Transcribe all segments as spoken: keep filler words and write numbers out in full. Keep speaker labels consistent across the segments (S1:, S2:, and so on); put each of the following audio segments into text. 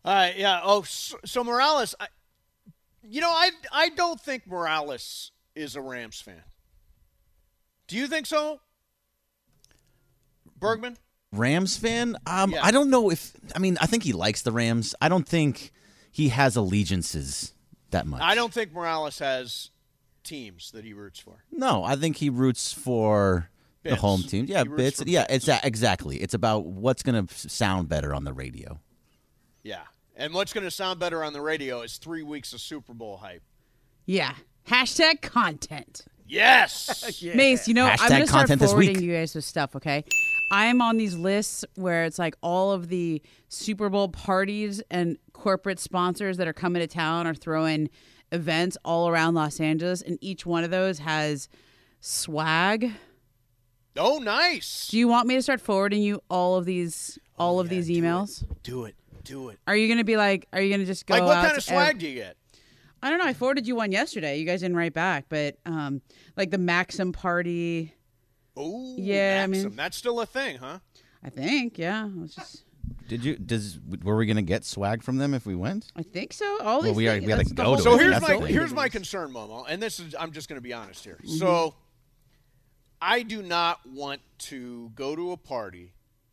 S1: Uh, yeah. Oh, so, so Morales, I, you know, I I don't think Morales is a Rams fan. Do you think so, Bergman?
S2: Rams fan? Um,
S1: Yeah.
S2: I don't know if – I mean, I think he likes the Rams. I don't think he has allegiances that much.
S1: I don't think Morales has teams that he roots for.
S2: No, I think he roots for
S1: Bits.
S2: the home team. Yeah,
S1: He roots
S2: bits.
S1: for
S2: Yeah,
S1: bits.
S2: it's exactly. It's about what's going to sound better on the radio.
S1: Yeah. And what's going to sound better on the radio is three weeks of Super Bowl hype.
S3: Yeah. Hashtag content.
S1: Yes.
S3: Yeah. Mace, you know,
S2: Hashtag
S3: I'm going to start
S2: content this
S3: forwarding
S2: week.
S3: you guys with stuff, okay? I'm on these lists where it's like all of the Super Bowl parties and corporate sponsors that are coming to town are throwing events all around Los Angeles, and each one of those has swag.
S1: Oh, nice.
S3: Do you want me to start forwarding you all of these all
S1: Oh,
S3: of
S1: yeah,
S3: these
S1: do
S3: emails?
S1: it. Do it. Do it.
S3: Are you going to be like, are you going to just go
S1: Like, what
S3: out
S1: kind of
S3: to
S1: swag
S3: ev-
S1: do you get?
S3: I don't know. I forwarded you one yesterday. You guys didn't write back, but um, like the Maxim party.
S1: Oh,
S3: Yeah, I
S1: Maxim.
S3: mean-
S1: That's still a thing, huh?
S3: I think, yeah. It's just,
S2: Did you? Does were we going to get swag from them if we went?
S3: I think so. All
S2: Well,
S3: these
S2: we are-
S3: things,
S2: we gotta
S3: that's the
S2: go
S3: whole
S2: to
S1: So
S2: it.
S1: here's
S2: That's
S1: my
S2: the thing.
S1: here's my concern, Momo, and this is I'm just going to be honest here.
S3: Mm-hmm.
S1: So I do not want to go to a party,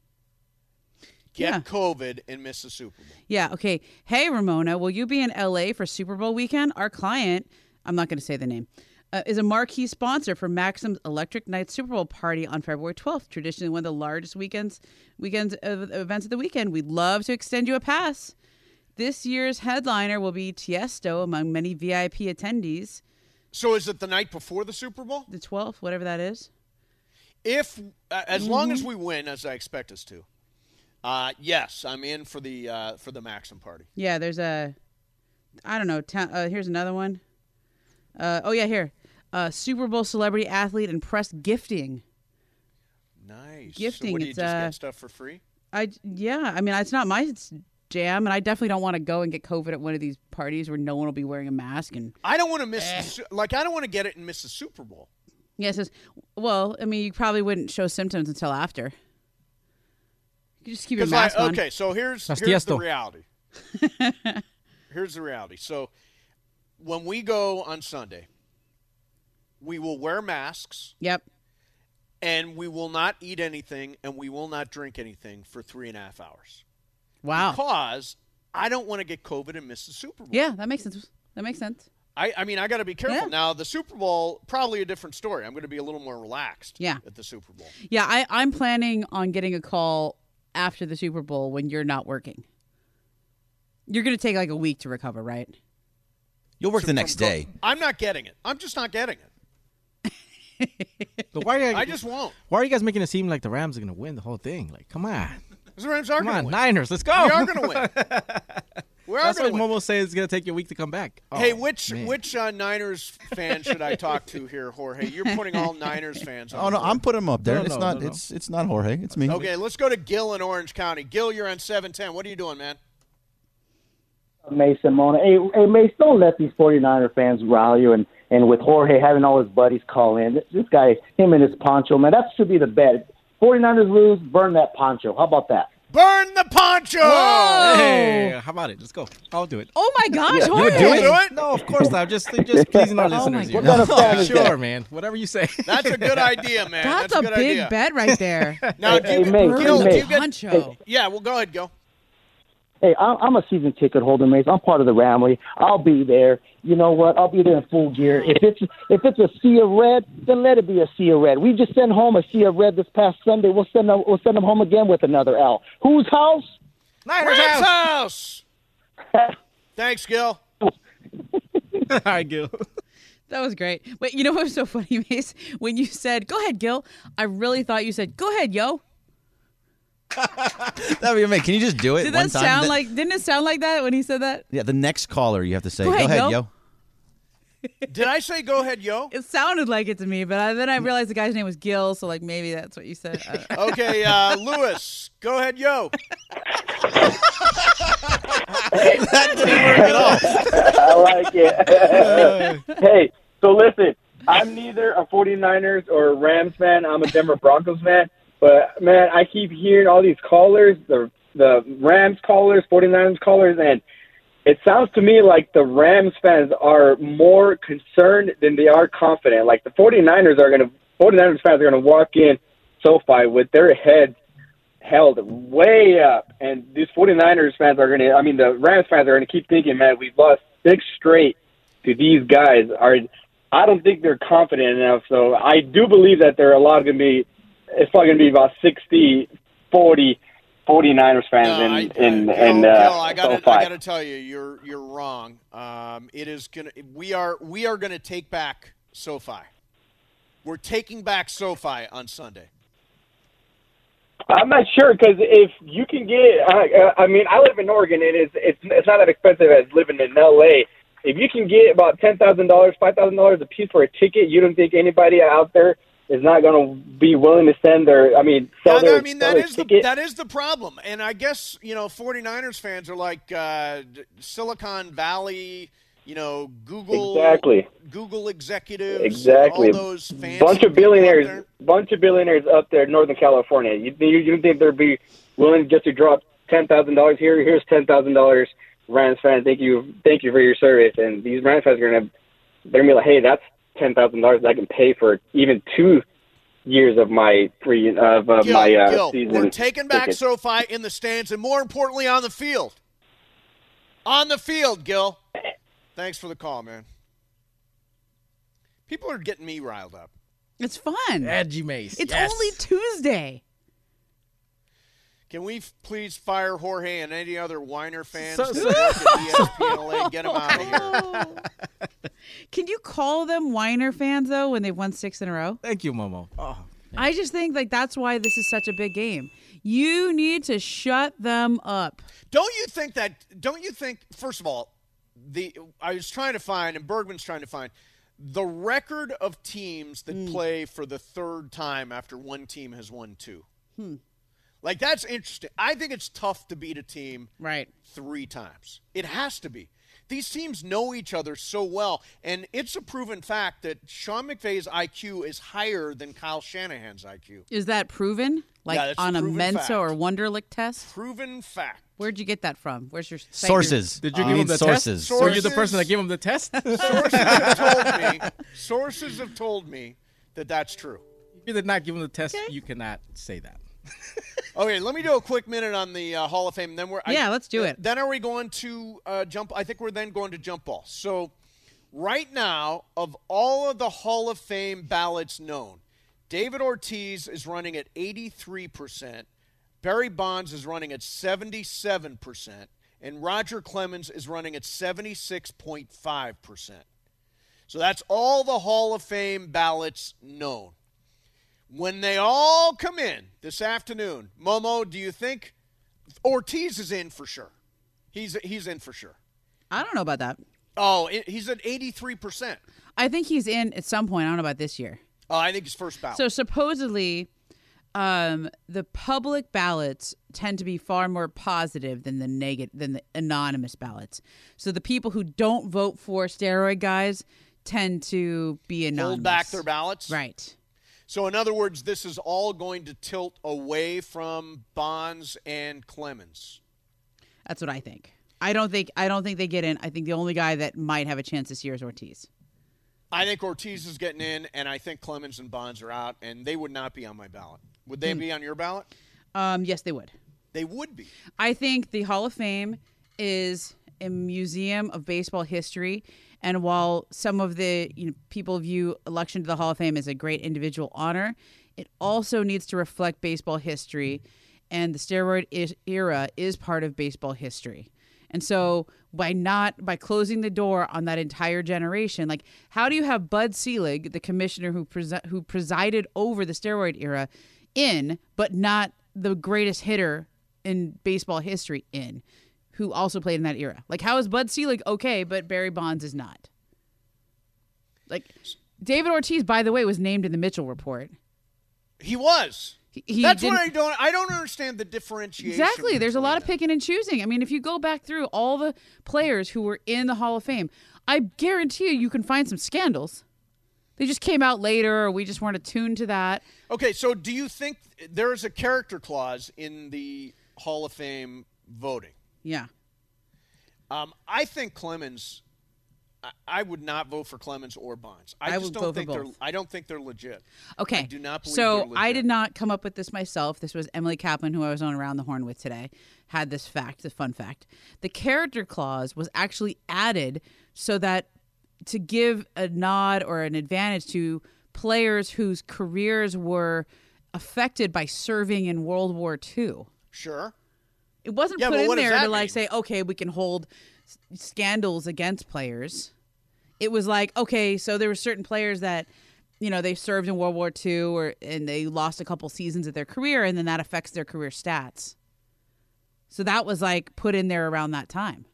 S1: get
S3: Yeah.
S1: COVID, and miss the Super Bowl.
S3: Yeah, okay. Hey, Ramona, will you be in L A for Super Bowl weekend? Our client, I'm not going to say the name, uh, is a marquee sponsor for Maxim's Electric Night Super Bowl party on February twelfth, traditionally one of the largest weekends weekends of events of the weekend. We'd love to extend you a pass. This year's headliner will be Tiesto among many V I P attendees.
S1: So is it the night before the Super Bowl?
S3: The twelfth, whatever that is.
S1: If uh, as long
S3: Mm-hmm.
S1: as we win, as I expect us to, uh, yes, I'm in for the uh, for the Maxim party.
S3: Yeah, there's a, I don't know. Ta- uh, here's another one. Uh, oh yeah, here, uh, Super Bowl celebrity athlete and press gifting.
S1: Nice.
S3: Gifting,
S1: So what do you
S3: it's,
S1: just
S3: uh,
S1: get stuff for free?
S3: I yeah, I mean it's not my jam, and I definitely don't want to go and get COVID at one of these parties where no one will be wearing a mask. And
S1: I don't want to miss
S3: Eh.
S1: the, Su- like I don't want to get it and miss the Super Bowl.
S3: yeah, it says, well, I mean you probably wouldn't show symptoms until after. You just keep your
S1: 'Cause I-
S3: mask on.
S1: okay, so here's
S4: That's
S1: here's the
S4: Tiesto.
S1: reality. Here's the reality. So when we go on Sunday, we will wear masks
S3: Yep.
S1: and we will not eat anything and we will not drink anything for three and a half hours.
S3: Wow.
S1: Because I don't want to get COVID and miss the Super Bowl.
S3: Yeah, that makes sense. That makes sense.
S1: I, I mean, I got to be careful.
S3: Yeah.
S1: Now, the Super Bowl, probably a different story. I'm going to be a little more relaxed
S3: Yeah.
S1: at the Super Bowl.
S3: Yeah, I, I'm planning on getting a call after the Super Bowl when you're not working. You're going to take like a week to recover, right?
S2: You'll work
S1: So
S2: the next
S1: from-
S2: day.
S1: I'm not getting it. I'm just not getting it.
S4: So why, are you,
S1: I just won't.
S4: why are you guys making it seem like the Rams are going to win the whole thing? Like, come on.
S1: Because the Rams are
S4: Come
S1: going to
S4: on,
S1: win.
S4: Niners, let's go.
S1: We are going to win. We are
S4: That's
S1: going
S4: what
S1: to win.
S4: Momo says it's going to take you a week to come back.
S1: Hey,
S4: Oh,
S1: which
S4: man.
S1: which uh, Niners fan should I talk to here, Jorge? You're putting all Niners fans on.
S2: Oh no,
S1: the board.
S2: I'm putting him up there.
S4: No,
S2: it's
S4: no,
S2: not.
S4: no, no.
S2: It's it's not Jorge. It's me.
S1: Okay, let's go to Gil in Orange County. Gil, you're on seven ten. What are you doing, man?
S5: Mason Mona. Hey, hey, Mace, don't let these 49er fans rile you. And, and with Jorge having all his buddies call in, this, this guy, him and his poncho, man, that should be the bet. 49ers lose, burn that poncho. How about that?
S1: Burn the poncho!
S3: Whoa!
S4: Hey, how about it? Let's go. I'll do it.
S3: Oh my gosh,
S5: Yeah, you
S3: Jorge.
S5: would do
S1: Do it?
S4: No, of course not. Just, just pleasing our
S3: Oh, my
S4: listeners here.
S5: What kind of fan is
S4: Sure,
S5: that?
S4: man. Whatever you say.
S1: That's a good idea, man.
S3: That's,
S1: That's,
S3: a,
S1: good
S3: big
S1: idea.
S3: bet right there.
S1: Now, do
S5: Hey,
S1: you,
S5: hey, Mace,
S1: Gil,
S5: hey,
S1: do you
S5: Mace.
S1: get?
S3: Poncho.
S1: Yeah, well, go ahead, Gil.
S5: Hey, I'm I'm a season ticket holder, Mace. I'm part of the Ramley. I'll be there. You know what? I'll be there in full gear. If it's if it's a sea of red, then let it be a sea of red. We just sent home a sea of red this past Sunday. We'll send them, we'll send them home again with another L. Whose house?
S4: Niners
S1: Rams
S4: house.
S1: house! Thanks, Gil.
S4: All right, Gil.
S3: That was great. Wait, you know what was so funny, Mace? When you said, go ahead, Gil, I really thought you said, go ahead, yo.
S2: That'd be amazing. Can you just do it
S3: Did
S2: one
S3: that
S2: time?
S3: sound
S2: That-
S3: like, didn't it sound like that when he said that?
S2: Yeah, the next caller you have to say.
S3: Go ahead, yo."
S2: yo.
S1: Did I say go ahead, yo?
S3: It sounded like it to me, but I, then I realized the guy's name was Gil, so like maybe that's what you said. I don't know.
S1: Okay, uh, Lewis, go ahead, yo.
S2: That didn't work at all.
S6: I like it. Hey, so listen, I'm neither a 49ers or a Rams fan. I'm a Denver Broncos fan. But, man, I keep hearing all these callers, the the Rams callers, 49ers callers, and it sounds to me like the Rams fans are more concerned than they are confident. Like the 49ers are going to, 49ers fans are going to walk in SoFi with their heads held way up, and these 49ers fans are going to, I mean, the Rams fans are going to keep thinking, man, we've lost six straight to these guys. Are I don't think they're confident enough, so I do believe that there are a lot going to be, it's probably going to be about sixty forty 49ers fans
S1: No,
S6: in
S1: I,
S6: in
S1: I,
S6: in
S1: Gil,
S6: uh,
S1: Gil, I gotta,
S6: SoFi.
S1: I gotta tell you, you're you're wrong. Um, it is gonna. We are we are gonna take back SoFi. We're taking back SoFi on Sunday.
S6: I'm not sure because if you can get, uh, I mean, I live in Oregon and it's it's it's not that expensive as living in L A. If you can get about ten thousand dollars, five thousand dollars a piece for a ticket, you don't think anybody out there is not going to be willing to send their, I mean, sell
S1: Yeah,
S6: their,
S1: I mean
S6: sell
S1: that
S6: their
S1: is the
S6: ticket?
S1: that is the problem, and I guess you know 49ers fans are like uh, Silicon Valley, you know, Google
S6: Exactly.
S1: Google executives,
S6: Exactly.
S1: all those fancy
S6: bunch of
S1: people out
S6: billionaires,
S1: there.
S6: bunch of billionaires up there in Northern California. You you, you think they'd be willing just to drop ten thousand dollars here? Here's ten thousand dollars, Rams fans. Thank you, thank you for your service. And these Rams fans are gonna, they're gonna be like, hey, that's ten thousand dollars I can pay for even two years of my free of uh,
S1: Gil,
S6: my uh,
S1: Gil,
S6: season.
S1: we're taking back
S6: ticket.
S1: SoFi in the stands, and more importantly, on the field. On the field, Gil. Thanks for the call, man. People are getting me riled up.
S3: It's fun.
S4: Edgy Mace.
S3: It's
S4: yes.
S3: only Tuesday.
S1: Can we f- please fire Jorge and any other whiner fans
S4: So-
S1: that work at E S P N L A? Get them out of here.
S3: Can you call them whiner fans though when they've won six in a row?
S4: Thank you, Momo. Oh,
S3: I just think like that's why this is such a big game. You need to shut them up.
S1: Don't you think that? Don't you think? First of all, the I was trying to find, and Bergman's trying to find the record of teams that play for the third time after one team has won two.
S3: Hmm.
S1: Like that's interesting. I think it's tough to beat a team
S3: Right.
S1: three times. It has to be. These teams know each other so well, and it's a proven fact that Sean McVay's I Q is higher than Kyle Shanahan's I Q.
S3: Is that proven? Like
S1: Yeah, that's a
S3: on a
S1: proven
S3: Mensa
S1: fact.
S3: or Wonderlic test?
S1: Proven fact.
S3: Where'd you get that from? Where's your site?
S2: Sources.
S4: did you
S2: I
S4: give
S2: mean
S4: him the
S2: sources.
S4: test? Were you the
S1: Sources.
S4: person that gave him the test?
S1: Sources have told me. Sources have told me that that's true.
S4: If you did not give him the test, you cannot say that.
S1: Okay, let me do a quick minute on the uh, Hall of Fame. Then we're
S3: Yeah, let's do it.
S1: Then are we going to uh, jump? I think we're then going to jump ball. So, right now, of all of the Hall of Fame ballots known, David Ortiz is running at eighty-three percent, Barry Bonds is running at seventy-seven percent, and Roger Clemens is running at seventy-six point five percent. So that's all the Hall of Fame ballots known. When they all come in this afternoon, Momo, do you think Ortiz is in for sure? He's he's in for sure.
S3: I don't know about that.
S1: Oh, it, he's at eighty-three percent.
S3: I think he's in at some point. I don't know about this year.
S1: Oh, I think his first ballot.
S3: So supposedly, um, the public ballots tend to be far more positive than the negative than the anonymous ballots. So the people who don't vote for steroid guys tend to be anonymous.
S1: Hold back their ballots?
S3: Right.
S1: So in other words, this is all going to tilt away from Bonds and Clemens.
S3: That's what I think. I don't think I don't think they get in. I think the only guy that might have a chance this year is Ortiz.
S1: I think Ortiz is getting in, and I think Clemens and Bonds are out, and they would not be on my ballot. Would they be on your ballot?
S3: Um, yes, they would.
S1: They would be.
S3: I think the Hall of Fame is a museum of baseball history. And while some of the you know, people view election to the Hall of Fame as a great individual honor, it also needs to reflect baseball history. And the steroid is, era is part of baseball history. And so by not by closing the door on that entire generation, like how do you have Bud Selig, the commissioner who presi- who presided over the steroid era, in, but not the greatest hitter in baseball history in? Who also played in that era. Like, how is Bud Selig okay, but Barry Bonds is not? Like, David Ortiz, by the way, was named in the Mitchell report.
S1: He was.
S3: He, he
S1: That's
S3: didn't-
S1: what I don't. I don't understand the differentiation.
S3: Exactly. There's a lot of
S1: between
S3: picking and choosing. I mean, if you go back through all the players who were in the Hall of Fame, I guarantee you, you can find some scandals. They just came out later, or we just weren't attuned to that.
S1: that. Okay, so do you think there's a character clause in the Hall of Fame voting.
S3: Yeah.
S1: Um, I think Clemens. I, I would not vote for Clemens or Bonds. I,
S3: I
S1: just
S3: would
S1: don't
S3: vote for
S1: think they're.
S3: both.
S1: I don't think they're legit.
S3: Okay.
S1: I do not believe
S3: so
S1: they're legit.
S3: I did not come up with this myself. This was Emily Kaplan, who I was on Around the Horn with today, had this fact, the fun fact. The character clause was actually added so that to give a nod or an advantage to players whose careers were affected by serving in World War Two.
S1: Sure.
S3: It wasn't
S1: Yeah,
S3: put
S1: but
S3: in
S1: what does
S3: there to
S1: that
S3: like
S1: mean?
S3: say, okay, we can hold s- scandals against players. It was like, okay, so there were certain players that, you know, they served in World War Two or and they lost a couple seasons of their career, and then that affects their career stats. So that was like put in there around that time.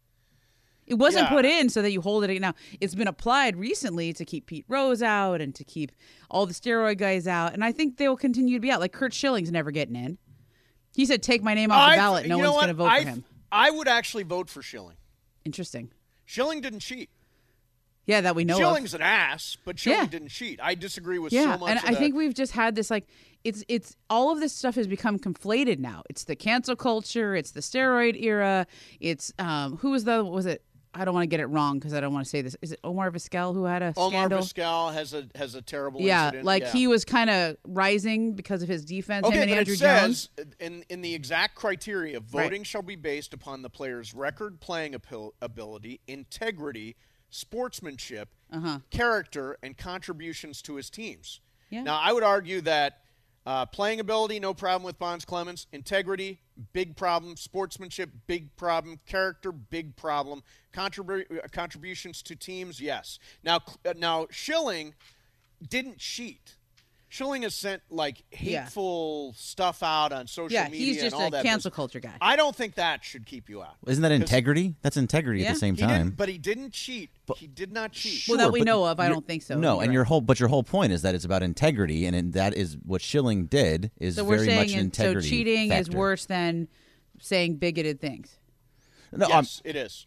S3: It wasn't
S1: Yeah.
S3: put in so that you hold it. Now, it's been applied recently to keep Pete Rose out and to keep all the steroid guys out, and I think they will continue to be out. Like Kurt Schilling's never getting in. He said, take my name off the
S1: I-
S3: ballot. No
S1: you know
S3: one's going to
S1: what?
S3: vote
S1: I,
S3: for him.
S1: I would actually vote for Schilling.
S3: Interesting.
S1: Schilling didn't cheat.
S3: Yeah, that we know of.
S1: Schilling's an ass, but Schilling
S3: Yeah.
S1: didn't cheat. I disagree with
S3: Yeah,
S1: so much
S3: and
S1: of
S3: I
S1: that.
S3: think we've just had this like it's it's all of this stuff has become conflated now. It's the cancel culture, it's the steroid era, it's um who was the was it? I don't want to get it wrong because I don't want to say this. Is it Omar Vizquel who had a
S1: Omar
S3: scandal?
S1: Vizquel has a has a terrible
S3: Yeah,
S1: incident.
S3: like
S1: yeah.
S3: he was kind of rising because of his defense.
S1: Okay,
S3: him and
S1: but
S3: Andrew
S1: it says
S3: Jones.
S1: in in the exact criteria,
S3: Right.
S1: voting shall be based upon the player's record, playing abil- ability, integrity, sportsmanship,
S3: Uh-huh.
S1: character, and contributions to his teams.
S3: Yeah.
S1: Now, I would argue that uh, playing ability, no problem with Bonds Clemens. Integrity, big problem. Sportsmanship, big problem. Character, big problem. Contribu- uh, contributions to teams, yes. Now, uh, now Schilling didn't cheat. Schilling has sent like
S3: Yeah.
S1: hateful stuff out on social
S3: Yeah,
S1: media
S3: he's just
S1: and all
S3: a
S1: that
S3: cancel
S1: business.
S3: culture guy.
S1: I don't think that should keep you out.
S2: Isn't that
S1: 'Cause
S2: integrity? That's integrity
S3: Yeah.
S2: at the same
S1: He
S2: time.
S1: didn't, but he didn't cheat. he did not cheat.
S3: Well, that
S2: Sure,
S3: we
S2: but
S3: know of, I
S2: you're-
S3: don't think so.
S2: No,
S3: You're
S2: and
S3: right.
S2: your whole but your whole point is that it's about integrity, and, and that is what Schilling did is
S3: So we're
S2: very
S3: saying
S2: much an
S3: in-
S2: integrity.
S3: so cheating is
S2: factor.
S3: worse than saying bigoted things.
S2: No, um,
S1: Yes, it is.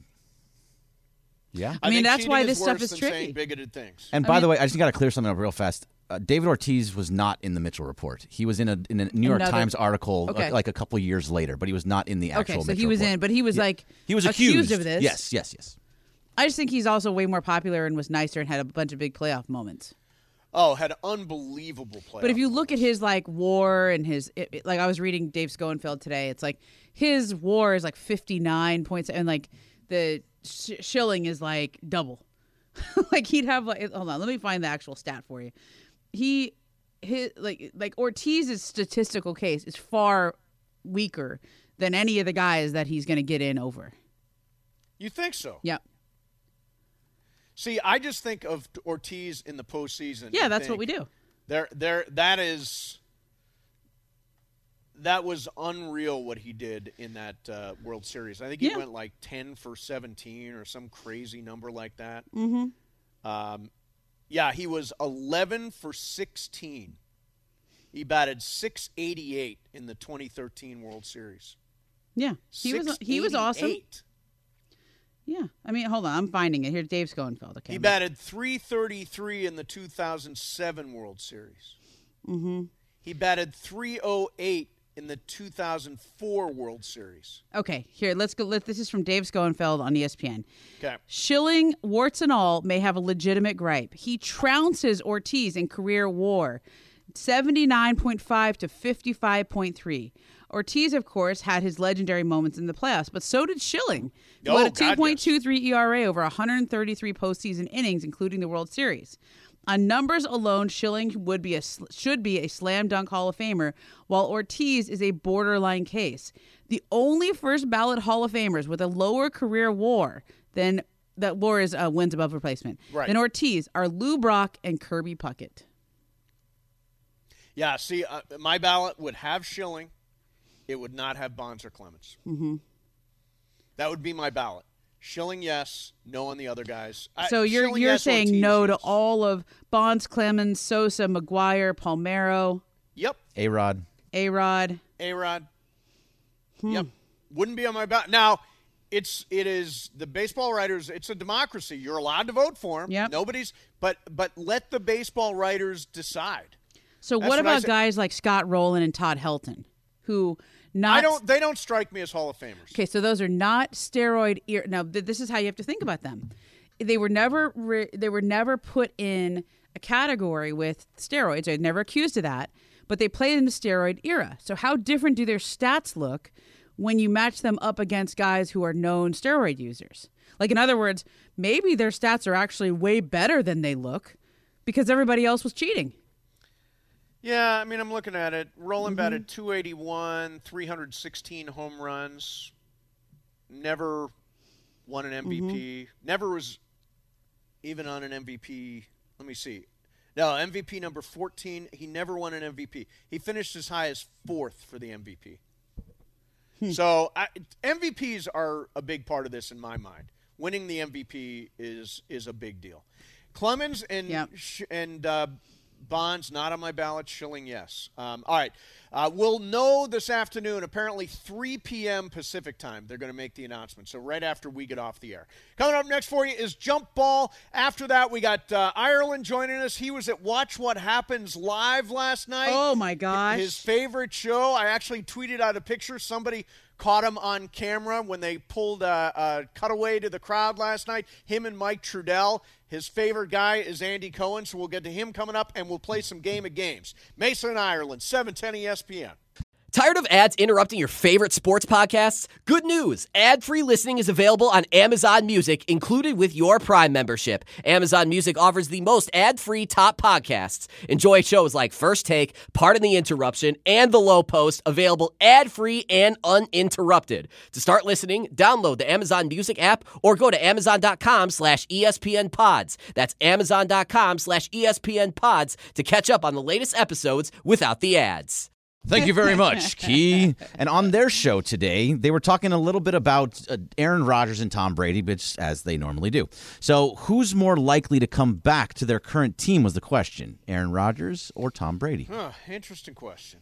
S2: yeah.
S3: I mean,
S1: think
S3: that's
S1: cheating
S3: why
S1: is
S3: this stuff
S1: worse
S3: is
S1: than
S3: tricky.
S1: saying bigoted things.
S2: And by the way, I just got to clear something up real fast. Uh, David Ortiz was not in the Mitchell report. He was in a in a New York
S3: Another-
S2: Times article
S3: Okay.
S2: uh, like a couple years later, but he was not in the actual.
S3: Okay, so
S2: Mitchell
S3: he was
S2: report.
S3: in, but he was
S2: Yeah.
S3: like
S2: he was
S3: accused of this.
S2: Yes, yes, yes.
S3: I just think he's also way more popular and was nicer and had a bunch of big playoff moments.
S1: Oh, had unbelievable play.
S3: But if you look at his like WAR and his it, it- like I was reading Dave Schoenfeld today, it's like his WAR is like fifty-nine points and like the sh- Schilling is like double. Like he'd have like hold on, let me find the actual stat for you. He his like like Ortiz's statistical case is far weaker than any of the guys that he's going to get in over.
S1: you think so?
S3: Yeah.
S1: See, I just think of Ortiz in the postseason.
S3: Yeah,
S1: and
S3: that's what
S1: think
S3: we do.
S1: There, there. That is. That was unreal what he did in that uh, World Series. I think he
S3: Yeah.
S1: went like ten for seventeen or some crazy number like that.
S3: Mm-hmm.
S1: Um, yeah, he was eleven for sixteen. He batted six eighty-eight in the twenty thirteen World Series.
S3: Yeah. He was he was awesome.
S1: six eighty-eight.
S3: Yeah. I mean, hold on. I'm finding it. Here's Dave Schoenfeld. Okay.
S1: He batted three thirty-three in the two thousand seven World Series.
S3: Mm-hmm.
S1: He batted three oh eight in the two thousand four World Series.
S3: Okay. Here, let's go. Let, this is from Dave Schoenfeld on E S P N.
S1: Okay.
S3: Schilling, warts and all, may have a legitimate gripe. He trounces Ortiz in career WAR, seventy-nine point five to fifty-five point three. Ortiz, of course, had his legendary moments in the playoffs, but so did Schilling, who
S1: Oh,
S3: had a
S1: God,
S3: two point two three E R A over one hundred thirty-three postseason innings, including the World Series. On numbers alone, Schilling would be a should be a slam dunk Hall of Famer, while Ortiz is a borderline case. The only first ballot Hall of Famers with a lower career WAR than that WAR is uh, wins above replacement
S1: Right.
S3: than Ortiz are Lou Brock and Kirby Puckett.
S1: Yeah, see, uh, my ballot would have Schilling. It would not have Bonds or Clemens.
S3: Mm-hmm.
S1: That would be my ballot. Schilling, yes. No on the other guys. I-
S3: So you're
S1: Schilling,
S3: you're
S1: yes,
S3: saying
S1: Ortiz,
S3: no to
S1: yes.
S3: all of Bonds, Clemens, Sosa, McGuire, Palmeiro,
S1: Yep.
S2: A Rod.
S3: A-Rod.
S1: A-Rod.
S3: Hmm.
S1: Yep. Wouldn't be on my ballot. Now, it's it is the baseball writers. It's a democracy. You're allowed to vote for them.
S3: Yep.
S1: Nobody's. But but let the baseball writers decide.
S3: So
S1: That's
S3: what
S1: what I
S3: about
S1: said.
S3: guys like Scott Rowland and Todd Helton, who Not
S1: I don't. They don't strike me as Hall of Famers.
S3: Okay, so those are not steroid ear. Now, th- this is how you have to think about them. They were never re- they were never put in a category with steroids. They're never accused of that, but they played in the steroid era. So how different do their stats look when you match them up against guys who are known steroid users? Like, in other words, maybe their stats are actually way better than they look because everybody else was cheating.
S1: Yeah, I mean, I'm looking at it. Roland
S3: Mm-hmm.
S1: batted two eighty-one, three hundred sixteen home runs. Never won an M V P.
S3: Mm-hmm.
S1: Never was even on an M V P. Let me see. No, M V P number fourteen. He never won an M V P. He finished as high as fourth for the M V P.
S3: Hmm.
S1: So I, M V Ps are a big part of this in my mind. Winning the M V P is is a big deal. Clemens and
S3: Yep.
S1: Sh- and uh, Bonds not on my ballot. Schilling, yes. Um, all right. Uh, we'll know this afternoon, apparently three p.m. Pacific time. They're going to make the announcement. So right after we get off the air. Coming up next for you is Jump Ball. After that, we got uh, Ireland joining us. He was at Watch What Happens Live last night.
S3: Oh, my gosh.
S1: His favorite show. I actually tweeted out a picture. Somebody caught him on camera when they pulled a, a cutaway to the crowd last night. Him and Mike Trudell. His favorite guy is Andy Cohen, so we'll get to him coming up, and we'll play some Game of Games. Mason and Ireland, seven ten E S P N.
S7: Tired of ads interrupting your favorite sports podcasts? Good news! Ad-free listening is available on Amazon Music, included with your Prime membership. Amazon Music offers the most ad-free top podcasts. Enjoy shows like First Take, Pardon the Interruption, and The Low Post, available ad-free and uninterrupted. To start listening, download the Amazon Music app or go to amazon.com slash ESPN pods. That's amazon.com slash ESPN pods to catch up on the latest episodes without the ads.
S2: Thank you very much, Key. And on their show today, they were talking a little bit about uh, Aaron Rodgers and Tom Brady, which as they normally do. So who's more likely to come back to their current team was the question. Aaron Rodgers or Tom Brady?
S1: Huh, interesting question.